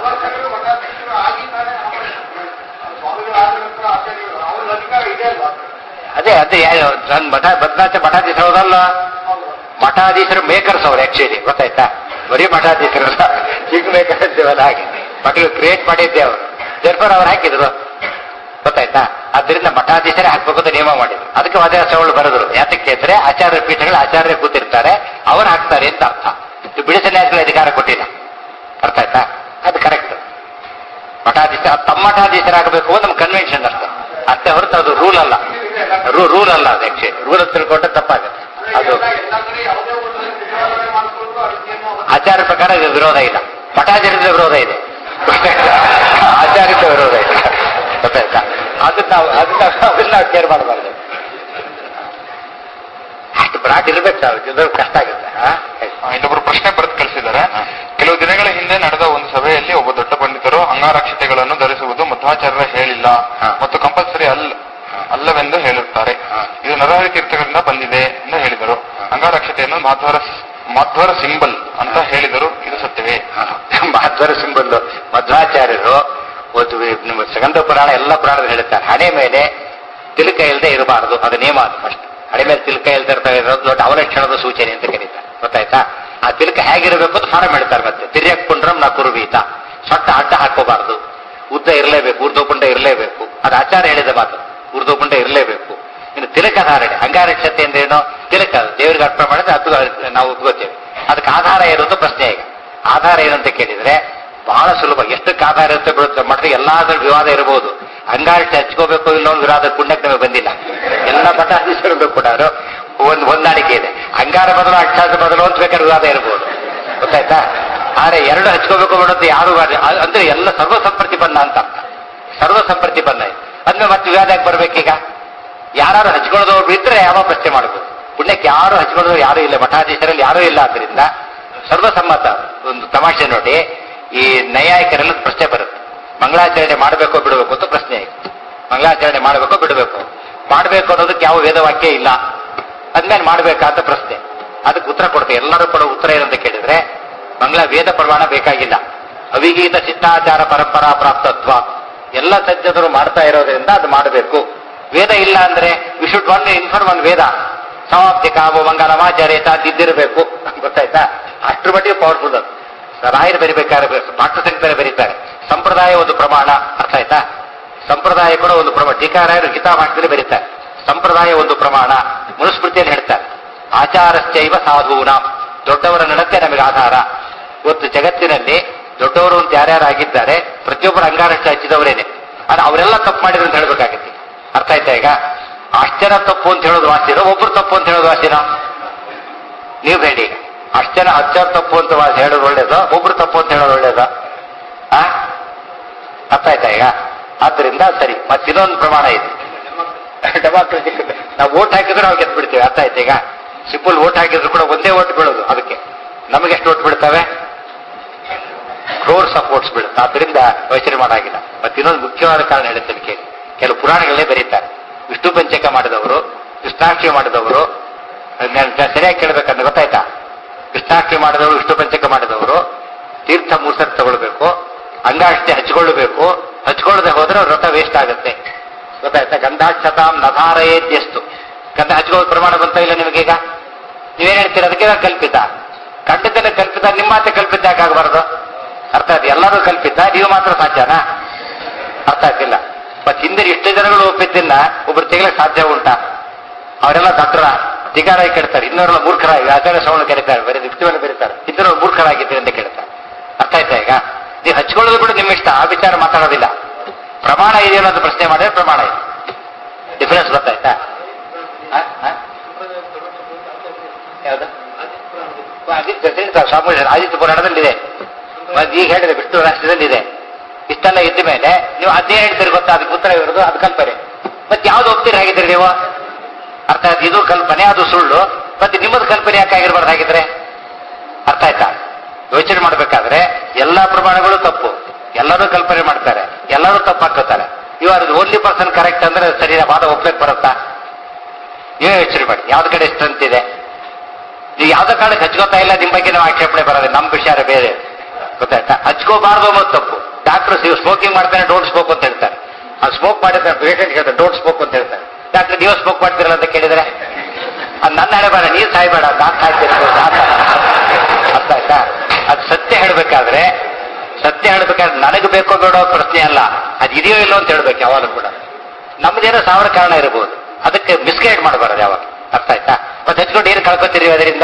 ಅದೇ ಮಠಾಧೀಶರು ಹೋದಲ್ಲ, ಮಠಾಧೀಶರು ಮೇಕರ್ಸ್ ಅವರು ಆಕ್ಚುಲಿ. ಗೊತ್ತಾಯ್ತಾ? ಬರೀ ಮಠಾಧೀಶರಲ್ಲ, ಈಗ ಮೇಕರ್ ಇದ್ದೇವಲ್ಲ, ಹಾಗೆ ಮಕ್ಕಳು ಕ್ರಿಯೇಟ್ ಮಾಡಿದ್ದೆ ಅವರು. ಜರ್ಫರ್ ಅವ್ರು ಹಾಕಿದ್ರು. ಗೊತ್ತಾಯ್ತಾ? ಆದ್ದರಿಂದ ಮಠಾಧೀಶರೇ ಹಾಕ್ಬೇಕು ಅಂತ ನಿಯಮ ಮಾಡಿದ್ರು. ಅದಕ್ಕೆ ವಾದಿರಾಜಗಳು ಬರೆದ್ರು. ಯಾತಕ್ಕೆ ಅಂದ್ರೆ ಆಚಾರ್ಯ ಪೀಠಗಳು ಆಚಾರ್ಯ ಕೂತಿರ್ತಾರೆ, ಅವರು ಹಾಕ್ತಾರೆ ಅಂತ ಅರ್ಥ. ಬಿಡಿ ಸನ್ಯಾಸಿಗಳ ಅಧಿಕಾರ ಕೊಟ್ಟಿಲ್ಲ. ಅರ್ಥ ಆಯ್ತಾ? ಅದು ಕರೆಕ್ಟ್. ಮಠಾಧೀಶ ತಮ್ಮ ಮಠಾಧೀಶರಾಗಬೇಕು ನಮ್ಮ ಕನ್ವೆನ್ಷನ್ ಅಷ್ಟೇ, ಅಷ್ಟೇ ಹೊರತು ಅದು ರೂಲ್ ಅಲ್ಲ. ರೂಲ್ ಅಲ್ಲ ಅದು. ಆಕ್ಚುಲಿ ರೂಲ್ ತಿಳ್ಕೊಂಡ್ರೆ ತಪ್ಪಾಗುತ್ತೆ. ಅದು ಆಚಾರ್ಯ ಪ್ರಕಾರ ಇದು ವಿರೋಧ ಇಲ್ಲ, ಮಠಾಚಾರ್ಯದ ವಿರೋಧ ಇದೆ, ಆಚಾರ್ಯದ ವಿರೋಧ ಇದೆ. ಗೊತ್ತಾಯ್ತಾ? ಅದನ್ನ ಕೇರ್ ಮಾಡಬಾರ್ದು. ಅಷ್ಟು ಬ್ರಾಟ್ ಇರ್ಬೇಕು ಸಾವಿರ ಕಷ್ಟ ಆಗುತ್ತೆ. ಇನ್ನೊಬ್ರು ಪ್ರಶ್ನೆ ಬರೆದು ಕಳಿಸಿದ್ದಾರೆ. ಕೆಲವು ದಿನಗಳ ಹಿಂದೆ ನಡೆದ ಒಂದು ಸಭೆಯಲ್ಲಿ ಒಬ್ಬ ದೊಡ್ಡ ಪಂಡಿತರು ಅಂಗಾರಕ್ಷತೆಗಳನ್ನು ಧರಿಸುವುದು ಮಧ್ವಾಚಾರ್ಯರ ಹೇಳಿಲ್ಲ ಮತ್ತು ಕಂಪಲ್ಸರಿ ಅಲ್ಲವೆಂದು ಹೇಳುತ್ತಾರೆ. ಇದು ನರಹರಿ ತೀರ್ಥಗಳಿಂದ ಬಂದಿದೆ ಎಂದು ಹೇಳಿದರು. ಅಂಗಾರಕ್ಷತೆಯನ್ನು ಮಾಧ್ವರ ಸಿಂಬಲ್ ಅಂತ ಹೇಳಿದರು. ಇದು ಸತ್ಯವೇ? ಮಾಧ್ವರ ಸಿಂಬಲ್ ಮಧ್ವಾಚಾರ್ಯರು ನಿಮ್ಮ ಸುಗಂಧ ಪುರಾಣ ಎಲ್ಲ ಪುರಾಣದಲ್ಲಿ ಹೇಳುತ್ತಾರೆ, ಹಣೆ ಮೇಲೆ ತಿಲಕ ಇಲ್ಲದೆ ಇರಬಾರದು. ಅದು ನಿಯಮ. ಅದು ಫಸ್ಟ್ ಹಣೆ ಮೇಲೆ ತಿಲಕ ಇಲ್ಲದೆ ಇರ್ತಾ ಇರೋದು ದೊಡ್ಡ ಅವಲಕ್ಷಣದ ಸೂಚನೆ ಅಂತ ಕರೀತಾರೆ. ಗೊತ್ತಾಯ್ತಾ? ಆ ತಿಲಕ ಹೇಗಿರಬೇಕು ಅಂತ ಫಾರಂ ಹೇಳ್ತಾರೆ. ಮತ್ತೆ ತಿರ್ಯಕ್ ಪುಂಡ್ರಂ ನಾ ಕುರುಬೀತ, ಸೊಟ್ಟ ಅಡ್ಡ ಹಾಕೋಬಾರ್ದು, ಉದ್ದ ಇರಲೇಬೇಕು, ಊರ್ಧ್ವಪುಂಡ ಇರಲೇಬೇಕು. ಅದು ಆಚಾರ ಹೇಳಿದ ಮಾತು, ಊರ್ಧ್ವಪುಂಡ ಇರಲೇಬೇಕು. ಇನ್ನು ತಿಲಕ ಧಾರಣೆ, ಅಂಗಾರಕ್ಷತೆ ಅಂದ್ರೇನು? ತಿಲಕ ದೇವರಿಗೆ ಅರ್ಪಣೆ ಮಾಡಿದ್ರೆ ಅದು ನಾವು ಒಪ್ಕೋತೇವೆ. ಅದಕ್ಕೆ ಆಧಾರ ಇರೋದು ಪ್ರಶ್ನೆ. ಈಗ ಆಧಾರ ಏನಂತ ಕೇಳಿದ್ರೆ ಬಹಳ ಸುಲಭ. ಎಷ್ಟಕ್ಕೆ ಆಧಾರ ಇರುತ್ತೆ ಬಿಡುತ್ತೆ ಮಾಡಿದ್ರೆ ಎಲ್ಲಾದ್ರೂ ವಿವಾದ ಇರಬಹುದು. ಅಂಗಾರಕ್ಷೆ ಹಚ್ಕೋಬೇಕು ಇಲ್ಲ ಒಂದು ವಿವಾದ ಪುಣ್ಯಕ್ಕೆ ನಮಗೆ ಬಂದಿಲ್ಲ. ಎಲ್ಲ ಮಠಾಧೀಶರು ಕೂಡ ಒಂದು ಹೊಂದಾಣಿಕೆ ಇದೆ. ಅಂಗಾರ ಬದಲು ಅಕ್ಷಾದ ಬದಲು ಅಂತ ಬೇಕಾದ್ರೆ ವಿವಾದ ಇರಬಹುದು. ಗೊತ್ತಾಯ್ತಾ? ಆದ್ರೆ ಎರಡು ಹಚ್ಕೋಬೇಕು ಬಿಡುತ್ತೆ ಯಾರು ಅಂದ್ರೆ ಎಲ್ಲ ಸರ್ವಸಂಪ್ರತಿಪನ್ನ ಅಂತ. ಸರ್ವಸಂಪ್ರತಿಪನ್ನ ಅಂದ್ರೆ ಮತ್ತೆ ವಿವಾದಕ್ಕೆ ಬರ್ಬೇಕೀಗ. ಯಾರು ಹಚ್ಕೊಳ್ಳೋದವ್ರು ಇದ್ರೆ ಯಾವ ಪ್ರಶ್ನೆ ಮಾಡಬಹುದು. ಪುಣ್ಯಕ್ಕೆ ಯಾರು ಹಚ್ಕೊಳ್ಳೋದು ಯಾರು ಇಲ್ಲ, ಮಠಾಧೀಶರಲ್ಲಿ ಯಾರೂ ಇಲ್ಲ. ಆದ್ರಿಂದ ಸರ್ವಸಮ್ಮತ. ಒಂದು ತಮಾಷೆ ನೋಡಿ, ಈ ನೈಯಾಯಿಕರೆಲ್ಲ ಪ್ರಶ್ನೆ ಬರುತ್ತೆ, ಮಂಗಳಾಚರಣೆ ಮಾಡಬೇಕೋ ಬಿಡಬೇಕು ಅಂತ ಪ್ರಶ್ನೆ. ಮಂಗಳಾಚರಣೆ ಮಾಡಬೇಕೋ ಬಿಡಬೇಕು, ಮಾಡಬೇಕು ಅನ್ನೋದಕ್ಕೆ ಯಾವ ವೇದವಾಕ್ಯ ಇಲ್ಲ. ಅದ್ಮೇಲೆ ಮಾಡ್ಬೇಕಾದ ಪ್ರಶ್ನೆ. ಅದಕ್ಕೆ ಉತ್ತರ ಕೊಡ್ತೇವೆ. ಎಲ್ಲರೂ ಕೂಡ ಉತ್ತರ ಏನಂತ ಕೇಳಿದ್ರೆ ಮಂಗಳ ವೇದ ಪ್ರಮಾಣ ಬೇಕಾಗಿಲ್ಲ. ಅವಿಗೀತ ಚಿತ್ತಾಚಾರ ಪರಂಪರಾ ಪ್ರಾಪ್ತತ್ವ ಎಲ್ಲ ಸಜ್ಜದರು ಮಾಡ್ತಾ ಇರೋದ್ರಿಂದ ಅದು ಮಾಡಬೇಕು. ವೇದ ಇಲ್ಲ ಅಂದ್ರೆ we should one inform one Veda ಸಮಾಪ್ತಿ ಕಾವು ಮಂಗಲಮಾಚಾರ್ಯ ಇದ್ದಿರಬೇಕು. ಗೊತ್ತಾಯ್ತಾ? ಅಷ್ಟರ ಮಟ್ಟಿಗೆ ಪವರ್ಫುಲ್ ಅದು. ರಾಯರು ಬರಿಬೇಕಾದ್ರೆ ಡಾಕ್ಟರ್ ಸಂಖ್ಯೆ ಬರೀತಾರೆ, ಸಂಪ್ರದಾಯ ಒಂದು ಪ್ರಮಾಣ. ಅರ್ಥ ಆಯ್ತಾ? ಸಂಪ್ರದಾಯ ಕೂಡ ಒಂದು ಪ್ರಮಾಣ. ಟೀಕಾರಾಯರು ಗೀತಾಭಾಷೆಯಲ್ಲಿ ಬರೀತಾರೆ, ಸಂಪ್ರದಾಯ ಒಂದು ಪ್ರಮಾಣ. ಮನುಸ್ಮೃತಿಯಲ್ಲಿ ಹೇಳ್ತಾರೆ, ಆಚಾರಶ್ಚೈವ ಸಾಧೂನ, ದೊಡ್ಡವರ ನಡತೆ ನಮಗೆ ಆಧಾರ. ಇವತ್ತು ಜಗತ್ತಿನಲ್ಲಿ ದೊಡ್ಡವರು ಅಂತ ಯಾರ್ಯಾರಾಗಿದ್ದಾರೆ ಪ್ರತಿಯೊಬ್ಬರು ಅಂಗಾರಷ್ಟ ಹಚ್ಚಿದವರೇನೆ. ಆದ್ರೆ ಅವರೆಲ್ಲ ತಪ್ಪು ಮಾಡಿದ್ರು ಅಂತ ಹೇಳ್ಬೇಕಾಗತ್ತೆ. ಅರ್ಥ ಆಯ್ತಾ? ಈಗ ಅಷ್ಟು ಜನ ತಪ್ಪು ಅಂತ ಹೇಳೋದು ವಾಸಿನೋ, ಒಬ್ರು ತಪ್ಪು ಅಂತ ಹೇಳೋದು ವಾಸಿನೋ? ನೀವು ಹೇಳಿ. ಅಷ್ಟು ಜನ 10 ಜನ ತಪ್ಪು ಅಂತ ಹೇಳೋದು ಒಳ್ಳೇದು, ಒಬ್ರು ತಪ್ಪು ಅಂತ ಹೇಳೋದು ಒಳ್ಳೇದು? ಅರ್ಥ ಆಯ್ತಾ ಈಗ? ಆದ್ರಿಂದ ಸರಿ. ಮತ್ತಿನ್ನೊಂದು ಪ್ರಮಾಣ ಇದೆ, ಡೆಮಾಕ್ರಸಿ. ನಾವು ಓಟ್ ಹಾಕಿದ್ರೆ ನಾವು ಗೆದ್ದು ಬಿಡ್ತೀವಿ. ಅರ್ಥ ಆಯ್ತಾ ಈಗ? ಸಿಂಪಲ್ ಓಟ್ ಹಾಕಿದ್ರು ಕೂಡ ಒಂದೇ ಓಟ್ ಬೀಳೋದು. ಅದಕ್ಕೆ ನಮಗೆ ಎಷ್ಟು ಓಟ್ ಬೀಳ್ತವೆ? ಕ್ರೋರ್ಸ್ ಆಫ್ ಓಟ್ಸ್ ಬೀಳುತ್ತೆ. ಆದ್ರಿಂದ ಯೋಚನೆ ಮಾಡಾಗಿಲ್ಲ. ಮತ್ತಿನ್ನೊಂದು ಮುಖ್ಯವಾದ ಕಾರಣ ಹೇಳ್ತೇನೆ ಕೇಳಿ. ಕೆಲವು ಪುರಾಣಗಳೇ ಬರೀತಾರೆ. ವಿಷ್ಣು ಪಂಚಕ ಮಾಡಿದವರು, ಕೃಷ್ಣಾಷ್ಟಮಿ ಮಾಡಿದವರು, ಸರಿಯಾಗಿ ಕೇಳಬೇಕಂದ್ರೆ ಗೊತ್ತಾಯ್ತಾ? ಕೃಷ್ಣಾಷ್ಟಮಿ ಮಾಡಿದವರು, ವಿಷ್ಣು ಪಂಚಕ ಮಾಡಿದವರು ತೀರ್ಥ 3 ಸರಿ ತಗೊಳ್ಬೇಕು, ಅಂಗಾಷ್ಟೇ ಹಚ್ಕೊಳ್ಳಬೇಕು. ಹಚ್ಕೊಳ್ಳದೆ ಹೋದ್ರೆ ವ್ರತ ವೇಸ್ಟ್ ಆಗುತ್ತೆ. ಗೊತ್ತಾಯ್ತಾ? ಗಂಧಾಕ್ಷತಾಂ ನಧಾರಯೇದ್ಯಸ್ತು. ಗಂಧ ಹಚ್ಕೊಳ್ಳೋದು ಪ್ರಮಾಣ ಬಂತ ಇಲ್ಲ ನಿಮಗೀಗ? ನೀವೇನ್ ಹೇಳ್ತೀರ? ಅದಕ್ಕೆ ಕಲ್ಪಿತ. ಖಂಡಿತನೇ ಕಲ್ಪಿತ. ನಿಮ್ಮ ಮಾತೆ ಕಲ್ಪಿತ ಯಾಕಾಗಬಾರ್ದು? ಅರ್ಥ ಆಯ್ತು? ಎಲ್ಲರೂ ಕಲ್ಪಿತ, ನೀವು ಮಾತ್ರ ಸಾಧ್ಯನಾ? ಅರ್ಥ ಆಗ್ತಿಲ್ಲ. ಮತ್ತೆ ಹಿಂದೆ ಇಷ್ಟು ಜನಗಳು ಒಪ್ಪಿದ್ದಿಲ್ಲ, ಒಬ್ರು ತೆಗಿಲಕ್ಕೆ ಸಾಧ್ಯ ಉಂಟಾ? ಅವರೆಲ್ಲ ದಡ್ರ ದಿಗಾರಾಗಿ ಕೇಳ್ತಾರೆ, ಇನ್ನವರೆಲ್ಲ ಮೂರ್ಖರಾಗಿ ಆಚಾರ್ಯ ಶ್ರವಣ ಕರೀತಾರೆ, ಬರೀ ದಿಕ್ತಿಯನ್ನು ಬರೀತಾರೆ, ಇನ್ನವರು ಮೂರ್ಖರಾಗಿದ್ದೀರಿ ಅಂತ ಕೇಳ್ತಾರೆ. ಅರ್ಥ ಆಯ್ತಾ ಈಗ? ನೀವು ಹಚ್ಕೊಳ್ಳೋದು ಬಿಡು ನಿಮ್ಮ ಇಷ್ಟ, ಆ ವಿಚಾರ ಮಾತಾಡೋದಿಲ್ಲ. ಪ್ರಮಾಣ ಇದೆ ಅನ್ನೋದು ಪ್ರಶ್ನೆ ಮಾಡಿದ್ರೆ ಪ್ರಮಾಣ ಇದೆ. ಡಿಫರೆನ್ಸ್ ಗೊತ್ತಾಯ್ತಾ? ಯಾವುದು? ಸ್ವಾಮಿ ಆದಿತ್ಯ ಪುರಾಣದಲ್ಲಿದೆ, ಈಗ ಹೇಳಿದೆ ವಿಷ್ಣು ರಾಷ್ಟ್ರದಲ್ಲಿದೆ. ಇಷ್ಟೆಲ್ಲ ಇದ್ದ ಮೇಲೆ ನೀವು ಅದೇ ಹೇಳ್ತೀರಿ ಗೊತ್ತಾ? ಅದಕ್ಕೆ ಉತ್ತರ ಇರೋದು ಅದು ಕಲ್ಪನೆ. ಮತ್ತೆ ಯಾವ್ದು ಹೋಗ್ತೀರಿ ಹಾಗಿದ್ರೆ ನೀವು? ಅರ್ಥ ಆಯ್ತು? ಇದು ಕಲ್ಪನೆ, ಅದು ಸುಳ್ಳು. ಮತ್ತೆ ನಿಮ್ಮದು ಕಲ್ಪನೆ ಯಾಕಾಗಿರ್ಬಾರ್ದು ಹಾಗಿದ್ರೆ? ಅರ್ಥ ಆಯ್ತಾ? ಯೋಚನೆ ಮಾಡ್ಬೇಕಾದ್ರೆ ಎಲ್ಲಾ ಪ್ರಮಾಣಗಳು ತಪ್ಪು, ಎಲ್ಲರೂ ಕಲ್ಪನೆ ಮಾಡ್ತಾರೆ, ಎಲ್ಲರೂ ತಪ್ಪು ಹಾಕೋತಾರೆ. ಇವರು ಓನ್ಲಿ ಪರ್ಸನ್ ಕರೆಕ್ಟ್ ಅಂದ್ರೆ ಸರಿ ವಾದ ಒಪ್ಲಕ್ಕೆ ಬರುತ್ತಾ? ನೀವೇ ಯೋಚನೆ ಮಾಡಿ. ಯಾವ್ದು ಕಡೆ ಸ್ಟ್ರೆಂತ್ ಇದೆ? ನೀವು ಯಾವ್ದ ಕಾರಣಕ್ಕೆ ಹಚ್ಕೋತಾ ಇಲ್ಲ, ನಿಮ್ಮ ಬಗ್ಗೆ ನಾವು ಆಕ್ಷೇಪಣೆ ಬರೋದು, ನಮ್ಮ ವಿಚಾರ ಬೇರೆ. ಗೊತ್ತಾಯ್ತಾ? ಹಚ್ಕೋಬಾರ್ದು ಅನ್ನೋದು ತಪ್ಪು. ಡಾಕ್ಟರ್ಸ್ ನೀವು ಸ್ಮೋಕಿಂಗ್ ಮಾಡ್ತಾನೆ, ಡೋಂಟ್ ಸ್ಮೋಕ್ ಅಂತ ಹೇಳ್ತಾರೆ. ಅದು ಸ್ಮೋಕ್ ಮಾಡಿದ್ರೆ ಪೇಷಂಟ್ ಹೇಳ್ತಾರೆ ಡೋಂಟ್ ಸ್ಮೋಕ್ ಅಂತ ಹೇಳ್ತಾರೆ. ಡಾಕ್ಟರ್ ನೀವು ಸ್ಮೋಕ್ ಮಾಡ್ತಿರಲ್ಲ ಅಂತ ಕೇಳಿದ್ರೆ ಅದು ನನ್ನ ಹಣೆ ಬೇಡ, ನೀರು ಸಾಯ್ಬೇಡ, ನಾನು ಸಾಯ್ತೀನಿ. ಅರ್ಥ ಆಯ್ತಾ? ಅದು ಸತ್ಯ ಹೇಳ್ಬೇಕಾದ್ರೆ ನನಗೆ ಬೇಕೋ ಬೇಡೋ ಪ್ರಶ್ನೆ ಅಲ್ಲ, ಅದು ಇದೆಯೋ ಇಲ್ಲೋ ಅಂತ ಹೇಳ್ಬೇಕು ಯಾವಾಗಲೂ ಕೂಡ. ನಮ್ದೇನೋ 1000 ಕಾರಣ ಇರಬಹುದು, ಅದಕ್ಕೆ ಮಿಸ್ಗೈಡ್ ಮಾಡಬಾರದು ಯಾವಾಗ. ಅರ್ಥ ಆಯ್ತಾ? ಮತ್ತೆ ಹಚ್ಕೊಂಡು ಏನು ಕಳ್ಕೊತೀರಿ ಅದರಿಂದ?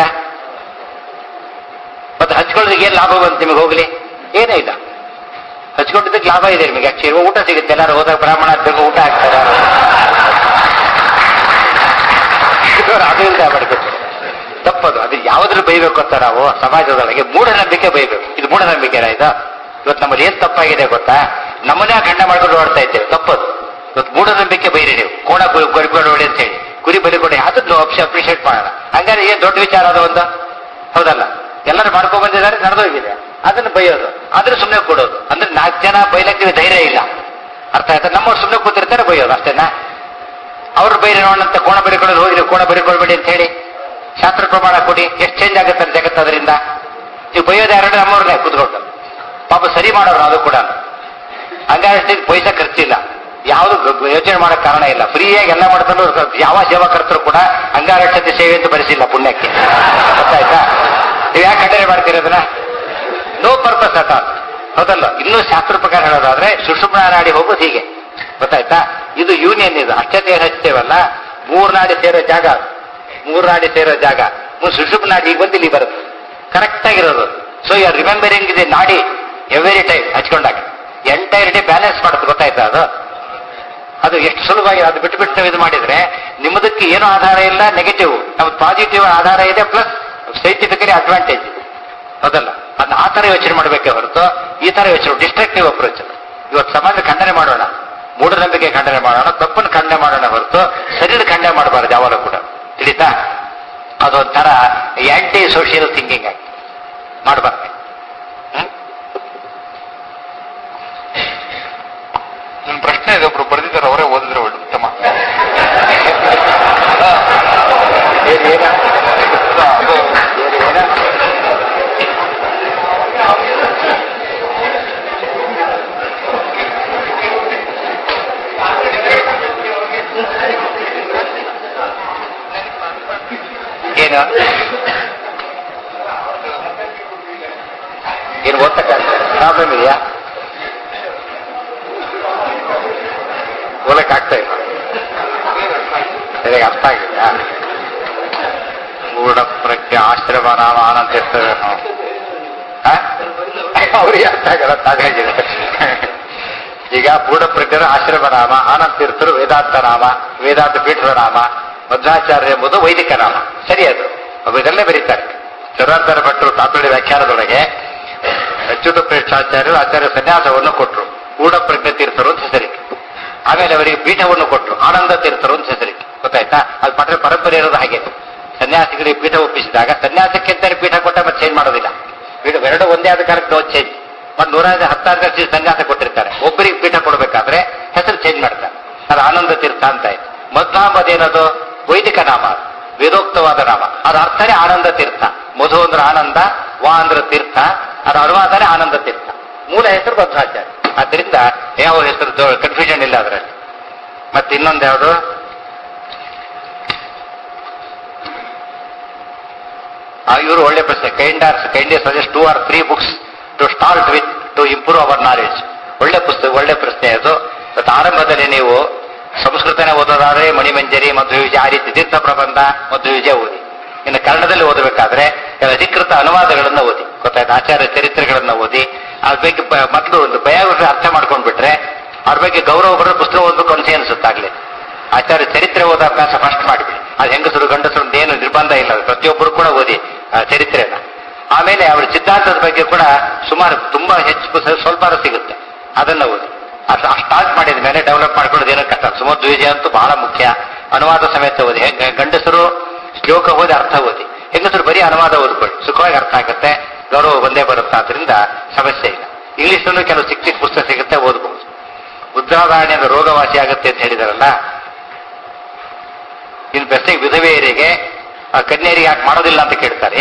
ಮತ್ತೆ ಹಚ್ಕೊಳ್ಳೋದಕ್ಕೆ ಏನು ಲಾಭ ಬಂತು ನಿಮಗೆ? ಹೋಗ್ಲಿ, ಏನೇ ಇಲ್ಲ. ಹಚ್ಕೊಂಡಿದ್ದಕ್ಕೆ ಲಾಭ ಇದೆ ನಿಮಗೆ. ಆಕ್ಚುಲಿ ಊಟ ಸಿಗುತ್ತೆ, ಎಲ್ಲರೂ ಹೋದಾಗ ಬ್ರಾಹ್ಮಣ ಬೇಕು ಊಟ ಹಾಕ್ತಾರೆ. ಅದರಿಂದ ಮಾಡ್ಬೇಕು, ತಪ್ಪದು. ಅದು ಯಾವ್ದ್ರ ಬೈಬೇಕು ಅಂತ ನಾವು ಸಮಾಜದೊಳಗೆ ಮೂಢನಂಬಿಕೆ ಬೈಬೇಕು. ಇದು ಮೂಢನಂಬಿಕೆನಾ ಇದು? ಇವತ್ತು ನಮ್ಮಲ್ಲಿ ಏನ್ ತಪ್ಪಾಗಿದೆ ಗೊತ್ತಾ? ನಮ್ಮನ್ನೇ ಖಂಡ ಮಾಡ್ಕೊಂಡು ಓಡ್ತಾ ಇದ್ದೇವೆ, ತಪ್ಪದು. ಇವತ್ತು ಮೂಢನಂಬಿಕೆ ಬೈರಿ ನೀವು, ಕೋಣ ಬರಿಕೊಂಡು ನೋಡಿ ಅಂತ ಹೇಳಿ, ಕುರಿ ಬಲಿಕೊಡಿ, ಅದನ್ನು ಅಪ್ರಿಷಿಯೇಟ್ ಮಾಡೋಣ. ಹಂಗಾರೆ ಏನ್ ದೊಡ್ಡ ವಿಚಾರ ಅದು ಒಂದು? ಹೌದಲ್ಲ? ಎಲ್ಲರೂ ಮಾಡ್ಕೊಂಡ್ ಬಂದಿದ್ದಾರೆ, ನಡೆದೋಗಿದೆ. ಅದನ್ನು ಬೈಯೋದು, ಆದ್ರೆ ಸುಮ್ಮನೆ ಕೊಡೋದು. ಅಂದ್ರೆ 4 ಜನ ಬೈಲಕ್ಕೆ ಧೈರ್ಯ ಇಲ್ಲ. ಅರ್ಥ ಆಯ್ತಾ? ನಮ್ಮವ್ರು ಸುಮ್ಮನೆ ಕೂತಿರ್ತಾರೆ, ಬೈಯೋದು ಅಷ್ಟೇನಾ? ಅವ್ರು ಬೈರಿ ನೋಡಂತ ಕೋಣ ಬರಿಕೊಳ್ಳೋದು, ಹೋಗಿ ಕೋಣ ಬರಿಕೊಳ್ಬೇಡಿ ಅಂತ ಹೇಳಿ ಶಾಸ್ತ್ರ ಪ್ರಮಾಣ ಕೊಡಿ. ಎಷ್ಟು ಚೇಂಜ್ ಆಗುತ್ತೆ ಜಗತ್ತು ಅದರಿಂದ? ನೀವು ಬೈಯೋದು ಯಾರು? ನಮ್ಮವ್ರನ್ನೇ ಕೂತ್ಕೊಂಡು ಪಾಪ ಸರಿ ಮಾಡೋರು. ಅದು ಕೂಡ ಹಂಗಾರೆ ಪೈಸಾ ಖರ್ಚಿಲ್ಲ, ಯಾವುದು ಯೋಚನೆ ಮಾಡಕ್ ಕಾರಣ ಇಲ್ಲ. ಫ್ರೀಯಾಗಿ ಎಲ್ಲ ಮಾಡ್ಕೊಂಡು ಯಾವ ಸೇವಾಕರ್ತರು ಕೂಡ ಅಂಗಾರಕ್ಷತೆ ಸೇವೆ ಅಂತ ಬರೆಸಿಲ್ಲ ಪುಣ್ಯಕ್ಕೆ. ಗೊತ್ತಾಯ್ತಾ? ನೀವು ಯಾಕೆ ಖಂಡನೆ ಮಾಡ್ತೀರಿ ಅದನ್ನ? ನೋ ಪರ್ಪಸ್ ಅಟ. ಹೌದಲ್ಲ? ಇನ್ನೂ ಶಾಸ್ತ್ರ ಪ್ರಕಾರ ಹೇಳೋದಾದ್ರೆ ಸುಷುಮ್ನಾ ನಾಡಿ ಹೋಗೋದು ಹೀಗೆ. ಗೊತ್ತಾಯ್ತಾ? ಇದು ಯೂನಿಯನ್, ಇದು ಅಷ್ಟೇ ಹಚ್ತೇವಲ್ಲ, 3 ನಾಡಿ ಸೇರೋ ಜಾಗ, 3 ನಾಡಿ ಸೇರೋ ಜಾಗ. ಸುಷುಮ್ನಾ ನಾಡಿ ಈಗ ಬಂದು ಇಲ್ಲಿ ಬರುತ್ತೆ, ಕರೆಕ್ಟ್ ಆಗಿರೋದು. ಸೊ ಯು ಆರ್ ರಿಮೆಂಬರಿಂಗ್ ಇದೆ ನಾಡಿ ಎವ್ರಿ ಟೈಮ್ ಹಚ್ಕೊಂಡಾಗ ಎಂಟೈರ್ ಡೇ ಬ್ಯಾಲೆನ್ಸ್ ಮಾಡುತ್ತೆ. ಗೊತ್ತಾಯ್ತಾ? ಅದು ಎಷ್ಟು ಸುಲಭವಾಗಿ. ಅದು ಬಿಟ್ಟು ನಾವು ಇದು ಮಾಡಿದ್ರೆ ನಿಮ್ಮದಕ್ಕೆ ಏನೂ ಆಧಾರ ಇಲ್ಲ, ನೆಗೆಟಿವ್. ನಮ್ದು ಪಾಸಿಟಿವ್ ಆಧಾರ ಇದೆ, ಪ್ಲಸ್ ಸೈಂಟಿಫಿಕಲಿ ಅಡ್ವಾಂಟೇಜ್. ಹೌದಲ್ಲ? ಅದನ್ನ ಆ ತರ ಯೋಚನೆ ಮಾಡಬೇಕೇ ಹೊರತು ಈ ತರ ಯೋಚನೆ ಡಿಸ್ಟ್ರಕ್ಟಿವ್ ಅಪ್ರೋಚ್. ಇವತ್ತು ಸಮಾಜ ಖಂಡನೆ ಮಾಡೋಣ, ಮೂಢನಂಬಿಕೆ ಖಂಡನೆ ಮಾಡೋಣ, ತಪ್ಪನ್ನು ಖಂಡನೆ ಮಾಡೋಣ ಹೊರತು ಸರಿದ ಖಂಡನೆ ಮಾಡಬಾರದು ಯಾವಾಗಲೂ ಕೂಡ. ತಿಳಿತಾ? ಅದೊಂಥರ ಆಂಟಿ ಸೋಷಿಯಲ್ ಥಿಂಕಿಂಗ್ ಆಗಿ ಮಾಡಬಾರ್ದು. ನನ್ನ ಪ್ರಶ್ನೆ ಇದೆ, ಒಬ್ರು ಬರೆದಿದ್ದಾರೆ, ಅವರೇ ಓದಿದ್ರೆ ಉತ್ತಮ. ಏನು ಏನು ಓದ್ತಕ್ಕ ಪ್ರಾಬ್ಲಮ್ ಇದೆಯಾ? ಓದಕ್ಕೆ ಆಗ್ತಾ ಇಲ್ಲ, ಸರಿಯಾಗಿ ಅರ್ಥ ಆಗಿದೆಯಾ? ಪೂರ್ಣ ಪ್ರಜ್ಞಾ ಆಶ್ರಮ ನಾಮ ಆನಂದ ತೀರ್ಥ ಅವ್ರಿಗೆ ಅರ್ಥ ಆಗಲ್ಲ ಹಾಗಾಗಿದೆ. ಈಗ ಪೂರ್ಣಪ್ರಜ್ಞರ ಆಶ್ರಮ ನಾಮ, ಆನಂದ ತೀರ್ಥರು ವೇದಾಂತ ನಾಮ, ವೇದಾಂತ ಪೀಠದ ನಾಮ, ಮಧ್ವಾಚಾರ್ಯ ಎಂಬುದು ವೈದಿಕ ನಾಮ. ಸರಿ, ಅದು ಇದಲ್ಲೇ ಬರೀತಾರೆ. ಚರಾತರ ಭಟ್ರು ತಾತ್ಪರ್ಯ ವ್ಯಾಖ್ಯಾನದೊಳಗೆ ಅಚ್ಯುತ ಪ್ರೇಕ್ಷಾಚಾರ್ಯರು ಆಚಾರ್ಯ ಸನ್ಯಾಸವನ್ನು ಕೊಟ್ಟರು, ಪೂರ್ಣಪ್ರಜ್ಞ ತೀರ್ಥರು ಅಂತ ಹೆಸರಿಕೆ. ಆಮೇಲೆ ಅವರಿಗೆ ಪೀಠವನ್ನು ಕೊಟ್ಟರು, ಆನಂದ ತೀರ್ಥರು ಅಂತ ಹೆಸರಿಕೆ. ಗೊತ್ತಾಯ್ತಾ? ಅದು ಪಠ್ಯ ಪರಂಪರೆ ಇರೋದು ಹಾಗೆ. ಸನ್ಯಾಸಿಗಳಿಗೆ ಪೀಠ ಒಪ್ಪಿಸಿದಾಗ ಸನ್ಯಾಸಕ್ಕೆ ಪೀಠ ಕೊಟ್ಟ ಮತ್ತೆ ಚೇಂಜ್ ಮಾಡೋದಿಲ್ಲ. ಎರಡು ಒಂದೇ ಆದ ಕಾಲಕ್ಕೆ ನೋ ಚೇಂಜ್. ಮತ್ತೆ 116 ವರ್ಷ ಸನ್ಯಾಸ ಕೊಟ್ಟಿರ್ತಾರೆ. ಒಬ್ಬರಿಗೆ ಪೀಠ ಕೊಡಬೇಕಾದ್ರೆ ಹೆಸರು ಚೇಂಜ್ ಮಾಡ್ತಾರೆ. ಅದು ಆನಂದ ತೀರ್ಥ ಅಂತ ಆಯ್ತು. ಮಧ್ವಾಮದ ಏನದು ವೈದಿಕ ನಾಮ, ವೇದೋಕ್ತವಾದ ನಾಮ. ಅದರ ಅರ್ಥನೇ ಆನಂದ ತೀರ್ಥ. ಮಧು ಅಂದ್ರೆ ಆನಂದ, ವಾ ಅಂದ್ರೆ ತೀರ್ಥ, ಅದರ ಅನುವಾದನೆ ಆನಂದ ತೀರ್ಥ. ಮೂಲ ಹೆಸರು ಮಧ್ವಾಚಾರ್ಯ. ಆದ್ದರಿಂದ ಯಾವ ಹೆಸರು ಕನ್ಫ್ಯೂಷನ್ ಇಲ್ಲ ಅದರಲ್ಲಿ. ಮತ್ತೆ ಇನ್ನೊಂದು ಯಾವುದು, ಇವರು ಒಳ್ಳೆ ಪ್ರಶ್ನೆ. Kindly suggest 2 or 3 books to start with to improve our knowledge. ಒಳ್ಳೆ ಪುಸ್ತಕ, ಒಳ್ಳೆ ಪ್ರಶ್ನೆ ಅದು. ಮತ್ತು ಆರಂಭದಲ್ಲಿ ನೀವು ಸಂಸ್ಕೃತನೇ ಓದೋದಾದ್ರೆ ಮಣಿಮಂಜರಿ, ಮಧ್ವವಿಜಯ, ಆ ರೀತಿ ತೀರ್ಥ ಪ್ರಬಂಧ, ಮಧ್ವವಿಜಯ ಓದಿ. ಇನ್ನು ಕನ್ನಡದಲ್ಲಿ ಓದಬೇಕಾದ್ರೆ ಅಧಿಕೃತ ಅನುವಾದಗಳನ್ನು ಓದಿ. ಗೊತ್ತಾಯ್ತು? ಆಚಾರ್ಯ ಚರಿತ್ರೆಗಳನ್ನು ಓದಿ. ಅದ್ರ ಬಗ್ಗೆ ಮೊದಲು ಒಂದು ಬಯೋಗ್ರಫಿ ಅರ್ಥ ಮಾಡ್ಕೊಂಡ್ಬಿಟ್ರೆ ಅವ್ರ ಬಗ್ಗೆ ಗೌರವ ಬರೋ ಪುಸ್ತಕ ಓದಬೇಕು ಅನ್ಸಿ ಅನ್ಸುತ್ತಾಗ್ಲಿ. ಆಚಾರ್ಯ ಚರಿತ್ರೆ ಓದೋ ಅಭ್ಯಾಸ ಫಸ್ಟ್ ಮಾಡಿದ್ವಿ. ಅದು ಹೆಂಗಸರು ಗಂಡಸರು ಏನು ನಿರ್ಬಂಧ ಇಲ್ಲ, ಪ್ರತಿಯೊಬ್ಬರು ಕೂಡ ಓದಿ ಚರಿತ್ರೆನ. ಆಮೇಲೆ ಅವರ ಸಿದ್ಧಾಂತದ ಬಗ್ಗೆ ಕೂಡ ಸುಮಾರು ತುಂಬಾ ಹೆಚ್ಚು ಪುಸ್ತಕ ಸ್ವಲ್ಪ ಸಿಗುತ್ತೆ, ಅದನ್ನ ಓದಿ. ಅದು ಸ್ಟಾರ್ಟ್ ಮಾಡಿದ ಮೇಲೆ ಡೆವಲಪ್ ಮಾಡ್ಕೊಳ್ಳೋದು ಏನೋ ಕಷ್ಟ. ಸುಮಧ್ವಿಜಯ ಅಂತೂ ಬಹಳ ಮುಖ್ಯ. ಅನುವಾದ ಸಮೇತ ಓದಿ. ಗಂಡಸರು ಶ್ಲೋಕ ಓದಿ, ಅರ್ಥ ಓದಿ. ಹೆಂಗಸರು ಬರೀ ಅನುವಾದ ಓದ್ಕೊಳ್ಳಿ, ಸುಖವಾಗಿ ಅರ್ಥ ಆಗುತ್ತೆ, ಗೌರವ ಬಂದೇ ಬರುತ್ತೆ. ಆದ್ರಿಂದ ಸಮಸ್ಯೆ ಇಲ್ಲ. ಇಂಗ್ಲಿಷ್ನಲ್ಲೂ ಕೆಲವು ಚಿಕ್ಕ ಚಿಕ್ಕ ಪುಸ್ತಕ ಸಿಗುತ್ತೆ, ಓದಬಹುದು. ಉದ್ರಾಧಾರಣೆಯಿಂದ ರೋಗವಾಸಿ ಆಗುತ್ತೆ ಅಂತ ಹೇಳಿದಾರಲ್ಲ, ಇನ್ನು ಬೆಸ್ಟಿಗೆ ವಿಧವೆಯರಿಗೆ ಕನ್ಯರಿಗೆ ಯಾಕೆ ಮಾಡೋದಿಲ್ಲ ಅಂತ ಕೇಳ್ತಾರೆ.